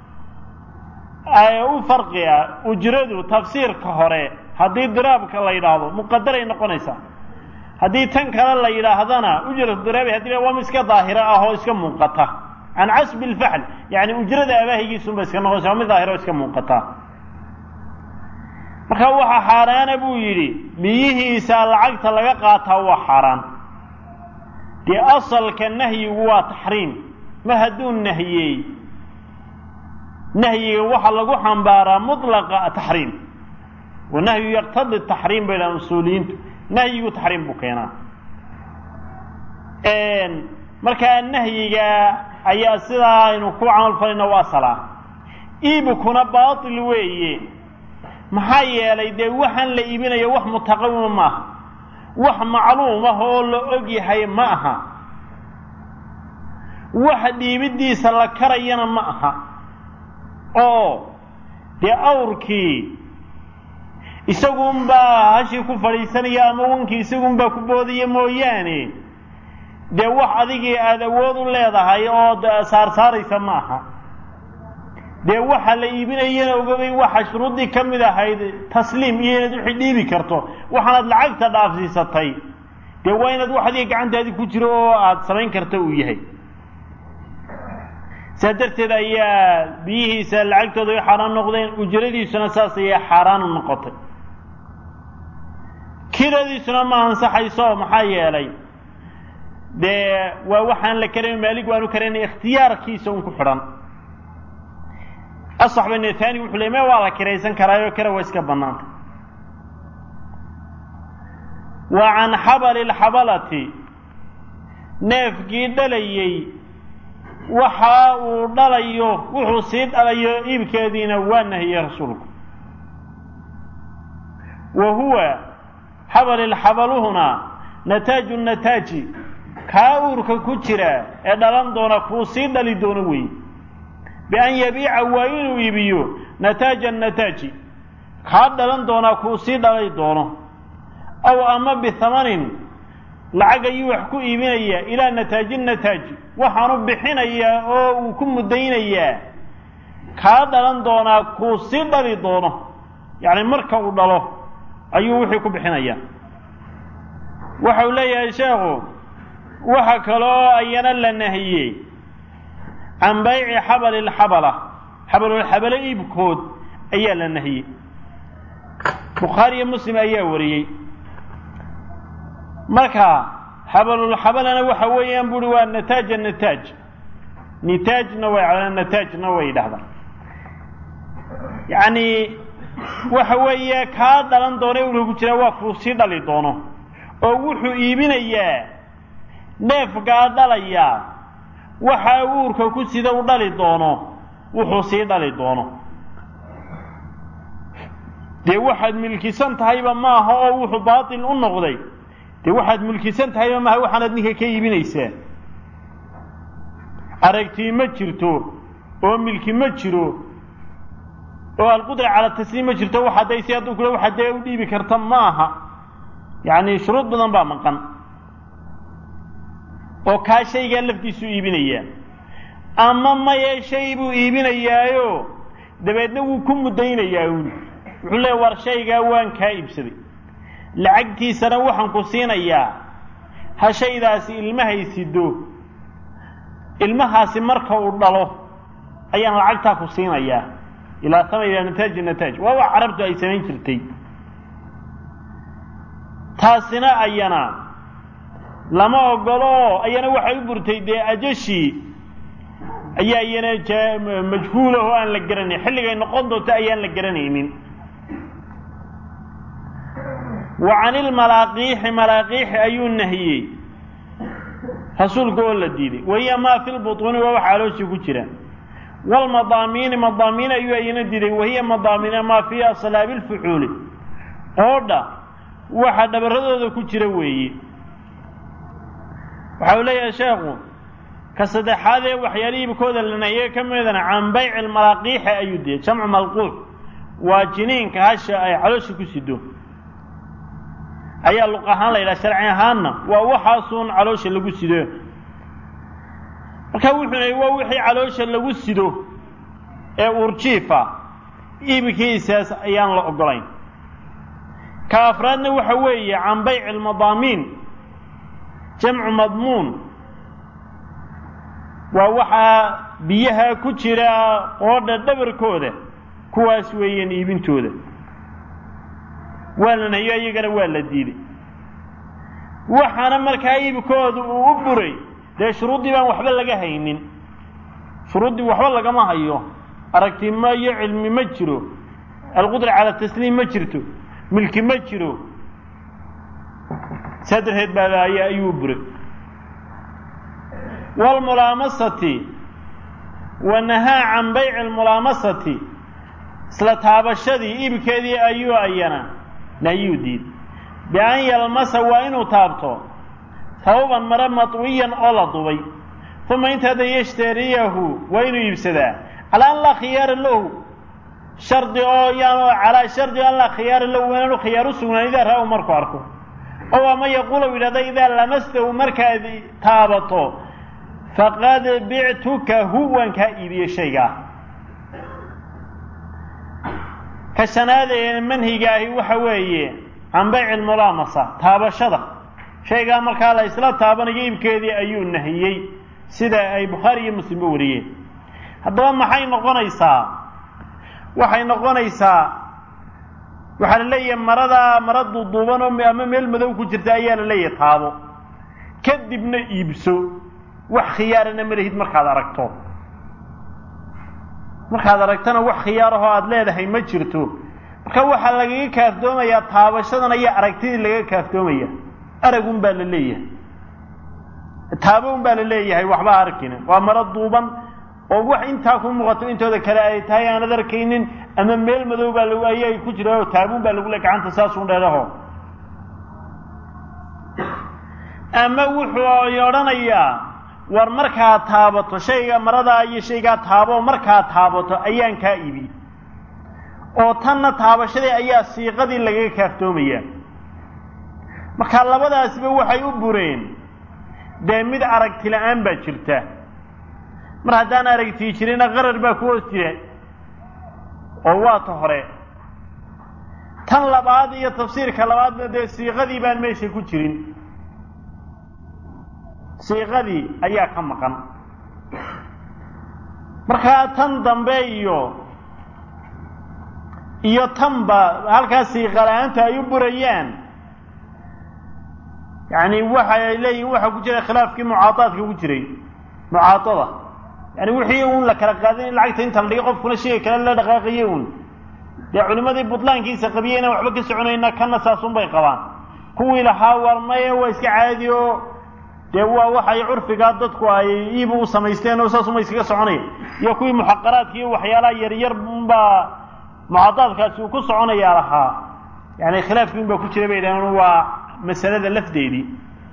u farqiya ujradu tafsiirka hore haddii diraabka la yidhaahdo muqadaray noqonaysaa haddii tan kale la yidhaahdana ujratu diraabi haddii waa iska daahira ah oo iska muuqata can casbi alfaxl yani ujrada abaahigiisunba iska noqonaysa waa mid daahira oo iska muuqata marka waxa xaaraana buu yidhi biyihiisa lacagta laga qaataa waa xaaraan dee asalka nahyigu waa taxriim ma hadduu nahiyey nahyiga waxa lagu xambaaraa mutlaqa taxriim wanahyu yaqtadi taxriim bay dhahaan usuuliyiintu nahyigu taxriim buu keenaa markaa nahyiga ayaa sidaa aynu ku camal falayna waa salaa iibkuna baatil weeye maxaa yeelay dee waxaan la iibinayo wax mutaqawima maaha wax macluum ah oo la og yahay ma aha wax dhiibidiisa la karayana ma aha oo dee awrkii isagunbaa hashii ku fadhiisanaya ama wankii isagunbaa ku boodaya mooyaane dee wax adigii aada awood u leedahay oo saarsaaraysa ma aha dee waxa la iibinayana ogabay waxa shuruuddii ka mid ahayd tasliim iyo inaad wixii dhiibi karto waxaanaad lacagta dhaafsiisatay dee waa inaad wax adiga gacantaadii ku jiro oo aada samayn karta uu yahay saa darteed ayaa biyihiisa lacagtooda ay xaaraan noqdeen ujradiisuna saas ayaa xaaraan u noqotay kiradiisuna ma ansaxayso maxaa yeelay dee waa waxaan la karayn maalig waanu karayn ikhtiyaarkiisa un ku xidhan asax bane thani wuxuu leey ma waa la kiraysan karaayo kara waa iska bannaanta wa can xabali alxabalati neefkii dhalayey waxa uu dhalayo wuxuu sii dhalayo iibkeediina waa nahiyey rasuulku wa huwa xabal ilxabaluhuna nataaju nataaji kaa uurka ku jira ee dhalan doona kuu sii dhali doono weeye bian yabiica waa inuu iibiyo nataaja nataaji kaa dhalan doonaa kuu sii dhalay doono aw ama bihamanin lacag ayuu wax ku iibinayaa ilaa nataaji nataaji waxaanu bixinayaa oo uu ku muddaynayaa kaa dhalan doonaa kuu sii dhali doono yacni marka uu dhalo ayuu wixii ku bixinayaa waxau leeyahay sheekhu waxa kaloo ayana la nahiyey can bayci xabali lxabala xabalulxabalo iibkood ayaa la nahiyey bukhaari iyo muslim ayaa wariyey marka xabalulxabalana waxa weeyaan buuhi waa nataaja nataaj nitaajna way nataajna way yidhahdaan yacni waxa weeye kaa dhalan doona uurka ku jiraa waa kuu sii dhali doono oo wuxuu iibinayaa neefkaa dhalayaa waxa uurka ku sida u dhali doono wuxuu sii dhali doono dee waxaad milkisan tahayba maaha oo wuxuu baatil u noqday dee waxaad milkisan tahayba maaha waxaanaad ninka ka iibinaysaa aragtii ma jirto oo milki ma jiro oo alqudra cala tasliim ma jirto wax hadday si hadduu kule wax dee u dhiibi karta ma aha yacni shuruud badan baa maqan oo kaa shaygaa laftiisu iibinayaa ama maye shay buu iibinayaayo dabeedna wuu ku muddaynayaa uun wuxuu leeyahay war shaygaa waan kaa iibsaday lacagtiisana waxaan ku siinayaa ha shaydaasi ilmahay sido ilmahaasi marka uu dhalo ayaan lacagtaa ku siinayaa ilaa sama ilaa nataaj waa wax carabtu ay samayn jirtay taasina ayana lama ogolo ayana waxay u burtay dee ajashii ayaa iyana majhuula oo aan la garanayn xilligay noqon doonto ayaan la garanaynin وعن الملاقيح ملاقيح أيو النهي رسولك أولا ديدي وهي ما في البطون وحالوش كتيرا والمضامين مضامين أيو أين ديدي وهي مضامين ما فيها صلاب الفحول أولا واحد برده كتيرا وهي وحولي يا شيخ كسد هذا وحيالي بكودا لنا إيه كم إذن عن بيع الملاقيح أيو ديدي جمع ملقوح وجنين كهاشا أي حالوش كسيدو ayaa luq ahaan la ilaa sharci ahaanna waa waxaasuun caloosha lagu sido marka wuxuu leeyahay waa wixii caloosha lagu sido ee urjiifa iibkiisaas ayaan la ogolayn ka afraadna waxa weeye can bayc almadaamin jamcu madmuun waa waxa biyaha ku jira qoodha dhabarkooda kuwaas weeyeen iibintooda وأنا يجينا ولا ديدي وحنا مركايب كود وبري ده شروطي بقى وحبل لقى هينين شروطي وحبل لقى ما هيو أركتي ما يعلم مجرو القدرة على التسليم مجرته ملك مجرو صدر هيد بقى يا أيوبري والملامسة والنهى عن بيع الملامسة سلتها بشدي إبكذي أيو أينا نيوديد بأن يلمس وإنه تابطه ثوبا مرة مطويا أولا طوي ثم انتهى يشتريه وإنه يبسده على أن لا خيار له شرط على شرط أن لا خيار له وإنه خيار سنة إذا رأوا مركواركو أو ما يقول إذا لمسته مركا تابطه فقد بعتك هو كإيبي شيئا كسنادين منهجاهي وحويه عن بيع الملامسة تابشده شيء قام مركا لا إسلام تابنا جيب كذي أيو النهيي سيدا أي بخاري مسلم وريه هذا ما حين نقنيسا وحين نقنيسا وحال لي مرض الضوبان أمام المذوب كجرت أيان لي تابو كذبنا إبسو وخيارنا مريد مركا دركتو markaad aragtana wax khiyaaraho aad leedahay ma jirto marka waxa laga kaafdoomaya taabashadan ayaa aragtidii laga kaafdoomaya aragun baa la leeyahay taabon baa la leeyahay waxba arkina waa marad duuban oo wax inta ku muuqato intooda kale ay tahay aan adarkaynin ama meel madow baa lagu ayay ku jiro taabon baa lagu leeyahay gacanta saas u dheeraho ama wuxuu yoranayaa war markaa taabato shayga marada iyo shayga taabo markaa taabato ayaan ka iibi oo tanna taabashadii ayaa siiqadii laga kaaftoomaya marka labadaasba waxay u bureen mid aragti la'aan baa jirta mar haddaan aragti jirina qarar baa ku hoostiya oo waa ta hore tan labaad iyo tafsiirka labaadna siiqadii baan meesha ku jirin siiqadii ayaa ka maqan marka tan dambe iyo tanba halkaas siiqa la'aanta ay u burayaan يعني waxay leeyihiin waxa ku jira khilaafkii mucaataadka ku jiray mucaatada yani wixii uu la kala qaaday lacagta inta la dhigo qofkuna shay kale la dhaqaaqayo ya culimadii budlaankiisa qabiyeen waxba ka soconayna kana saasun bay qabaan kuwii lahaa warmay waa iska caadi oo waa waxay urfiga dadku ay iibu u samaysteen oo saas uma iska soconay iyo kuwii muxaqaraadkii waxyaalaha yar yar ba mucaataadkaasi ku soconaya lahaa yani khilaafkii ba ku jiray baydan waa مسألة لفديدي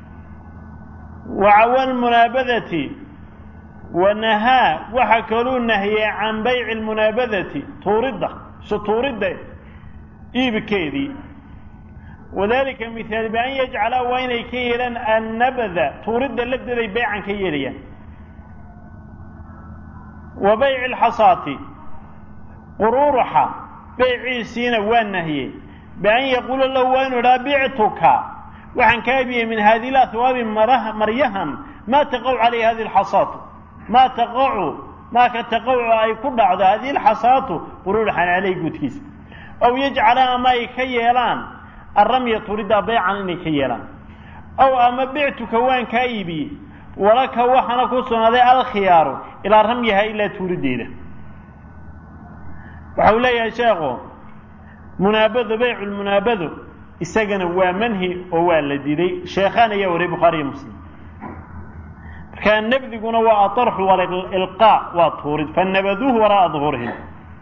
وعوان المنابذة ونهى وحكلوا النهي عن بيع المنابذة تورده ستورده إيبكيدي وذلك مثال بأن يجعل وين كيلا النبذ تورد لبدي بيعا كيليا وبيع الحصاة قرورها بيع سين والنهي بأن يقول له وين رابعتك وعن كابي من هذه الأثواب مريها ما تقع عليه هذه الحصاة ما كتقع أي كل بعض هذه الحصاة قرورها عليه قتكيس أو يجعل ما يكيلان الرمية تريد بيعا إني كيلان أو أما بعتك وان كايبي ولك وحنا كوسنا ذي الخيار إلى رميها إلا تريده وحولي يا شيخ منابذ بيع المنابذ السجن ومنهي ووالدي شيخان يوري بخاري مسلم كان نبذ يقول هو طرح والإلقاء وطورد فنبذوه وراء ظهورهم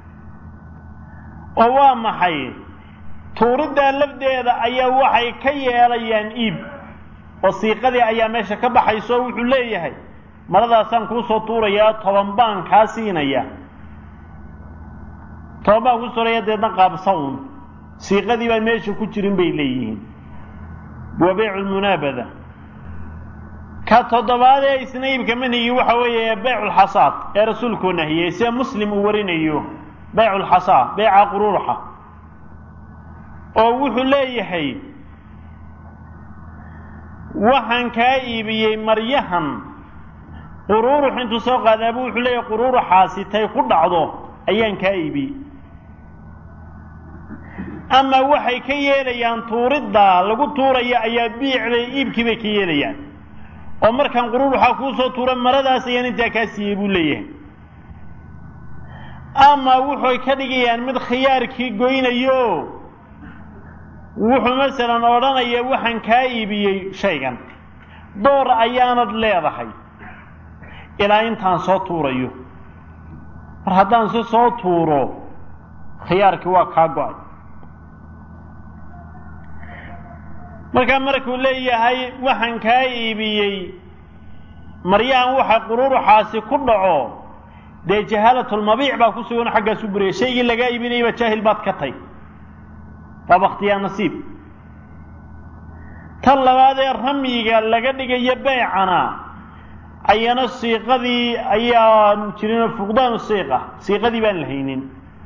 وهو محي تورد اللفظ هذا أي وحي كي يليان إيب وصيقة ذي أيام ماشا كبح يسوي حليه مرضى سانكوسو طوريا طبنبان كاسينيا طبنبان كسوريا دينا قابصون صيقة ذي ماشا كترين بيليهين وبيع المنابذة كتضباد إسنايب كمن يوحوي بيع الحصاد يا رسولكم نهي يسير مسلم ورينيو بيع الحصاد بيع قرورها ووحو ليهي waxaan ka iibiyay maryahan quruur intu soo qaadabo wuxuu leeyahay quruur xaasitay ku dhacdo ayaan ka iibiyay ama waxay ka yeelayaan tuurida lagu tuurayo ayaa biicday iibkiiba ka yeelayaan oo markan quruur waxa ku soo tuura maradaas ayaan inta ka siiyay buu leeyahay ama wuxuu ka dhigayaan mid khiyaarkii goynayo wuxuu masalan oranaya waxaan ka iibiyay shaygan door ayaanad leedahay ilaa intaan soo tuurayo mar haddaan soo tuuro khiyaarkii waa ka go'ay markuu leeyahay waxaan ka iibiyay maryahan waxa quruuruxaasi ku dhaco de jahalatul mabiic baa ku sugan xagga subriyay shaygi laga iibinayba jahil baad ka tay baba ikhtiyaar nasiib talabaad ramiga laga dhigayo bay'ana ayana siiqadii ayaa jirin fuqdaan siiqadii baan lahaynin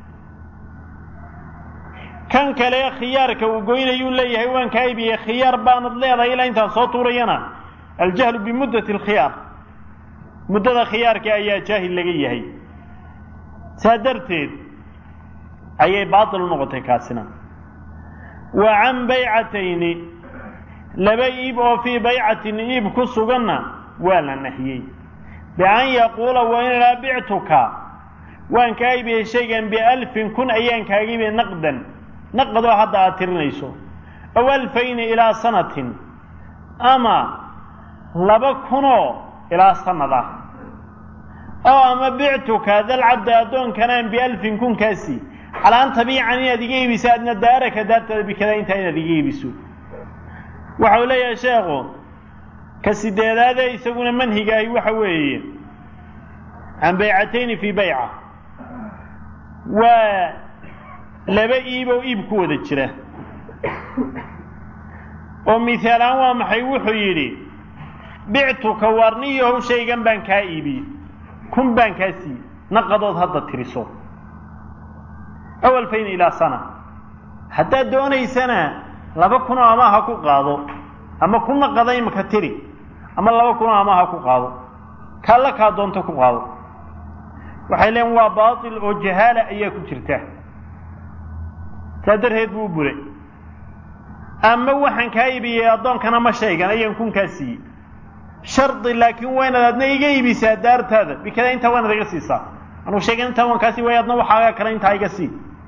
kan kale khiyaarka uu goynayo leeyahay waan ka iibiyay khiyaar baan leedahay ilaa inta soo tuurayana الجهل بمدة الخيار مدة الخيار كأي جاهل لقيه سادرتين أي باطل نقطة كاسنا وعن بيعتين لبيب وفي بيعة إيب كسوغنا ولا نحيي بأن يقول وإن لا بعتك وأن كايبه شيئا ب1000 كن أيان كايبه نقدا نقضوا حتى أترنيسو أو 2000 إلى سنة أما لبكنو إلى سنة أو أما بعتك هذا العبد أدون كان ب1000 كن كاسي على أن تبيعني هذه بسادنا دارك دارت بكذا انت هذه بسو وحولي يا شيخ كسيداد هذا يسوون منهجا وحوي عن بيعتين في بيعة ولبئيب وإيب كودة جره ومثالا ومحي وحيري بعتك وارنيه شيئا بانكايبي كن بانكاسي نقضت هذا الترسو أول فين إلى سنة حتى دوني سنة لبكنا أماها كو قاضو أما كنا قضاي مكتري أما لبكنا أماها كو قاضو كالك هادونتا كو قاضو وحيلين هو باطل وجهالة أياكو جرته تدر هيد بوبري أما وحن كايبي أدون كان ما شيئا أيان كون كاسي شرط لكن وين أدنى يجيبي سادارت هذا بكذا أنت وين رقصيصا أنا شيئا أنت وين كاسي ويادنا وحاجة كلا أنت هايقسي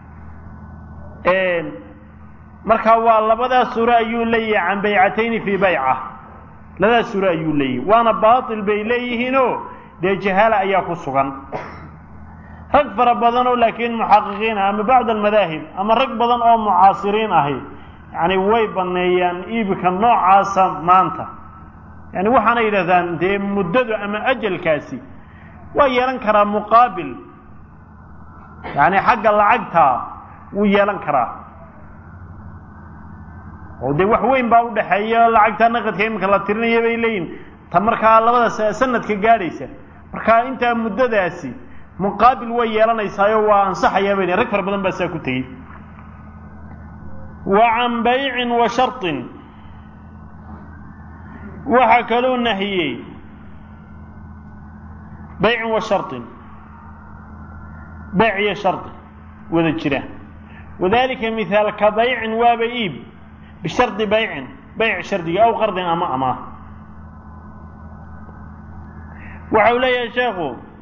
marka waa labada suura ayuu leeyahay aan bay'atayn fi bay'a labada suura ayuu leeyahay waana baatil bay leeyihiino de jahala ayaa ku sugan rag fara badan oo laakiin muhaqiqiin ama baad al-madahib ama rag badan oo mucaasiriin ahi yani way baneeyaan iibka noocaasa maanta yani waxaana yiraahdaan de muddadu ama ajalkaasi waa yeelan karaa muqaabil yani xagga lacagta wuu yeelan karaa oo de wax weyn baa u dhaxeeya lacagta naqadka imka la tirinayo bay leeyihiin ta markaa labada sanadka gaadhaysa markaa intaa muddadaasi muqaabil way yeelanaysaa waa ansaxaya bay rag far badan baa saa ku tagay wa can bay'in wa shartin waxa kaloo nahiyey bay'in wa shartin bayc iyo sharti wada jira wadalika mithaal ka bay'in wa bay'ib بشرط بيع شرطي أو قرض أمامه وحولي يا شيخ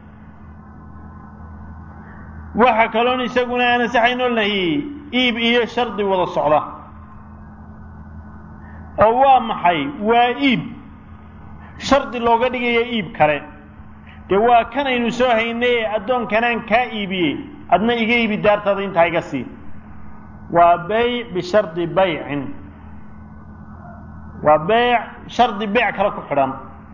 وحكلون يسقون أنا سحين ولا هي إيب إيه شرطي ولا الصعدة أو محي وإيب شرطي لو قد إيب كره دوا كان ينسوه إني أدون كان كإيبي أدنى إيبي دار تدين تايقسي وبيع بشرط بيع وبيع شرط بيع كلا كحرام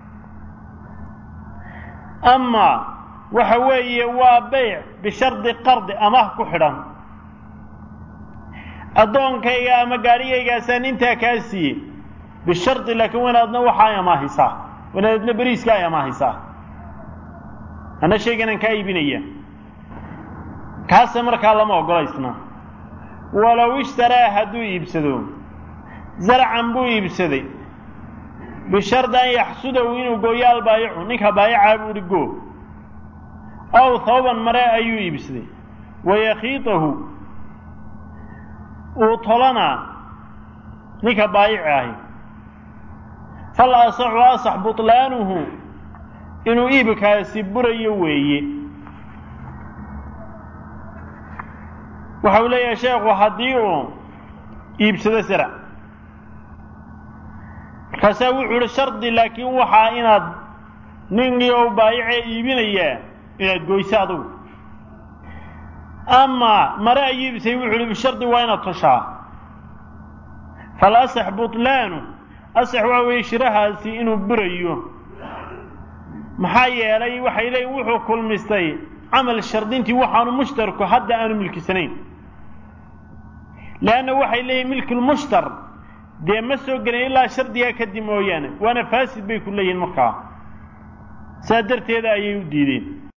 أما وحوي وبيع بشرط قرض أماه كحرام أدون كيا مقارية جاسان انت كاسي بالشرط لكن وانا أدنى وحايا ما هيسا وانا أدنى بريس كايا ما هيسا أنا شيء أنا كاي بنية كاسا مركا الله ما قريسنا ولو اشترى هدو يبسدو زرعا بو يبسدي بشرط أن يحسده وينو قويال بايعه نكا بايعه بورقو أو ثوبا مراء أيو يبسدي ويخيطه وطلنا نكا بايعه فلا أصح بطلانه إنو إيبك يسبر يويه وحولي يا شيخ وحديعه يبسد سرع كساوي الشرط لكن وحا إناد نيني أو بايعه إيبينيه إناد قويسادو أما مرأة يبسيوي بالشرط وين الطشا فالأصح بطلانه أصح وهو شرها سي إنو بريو محايا لي وحي لي وحو كل مستي عمل الشرطين تي وحانو مشترك حتى أنا ملك سنين لأنه وحي لي ملك المشتر دي مسو قلن إلا شرطيها كدي مويانا وانا فاسد بي كل لي المقع سادرت هذا أيو ديدين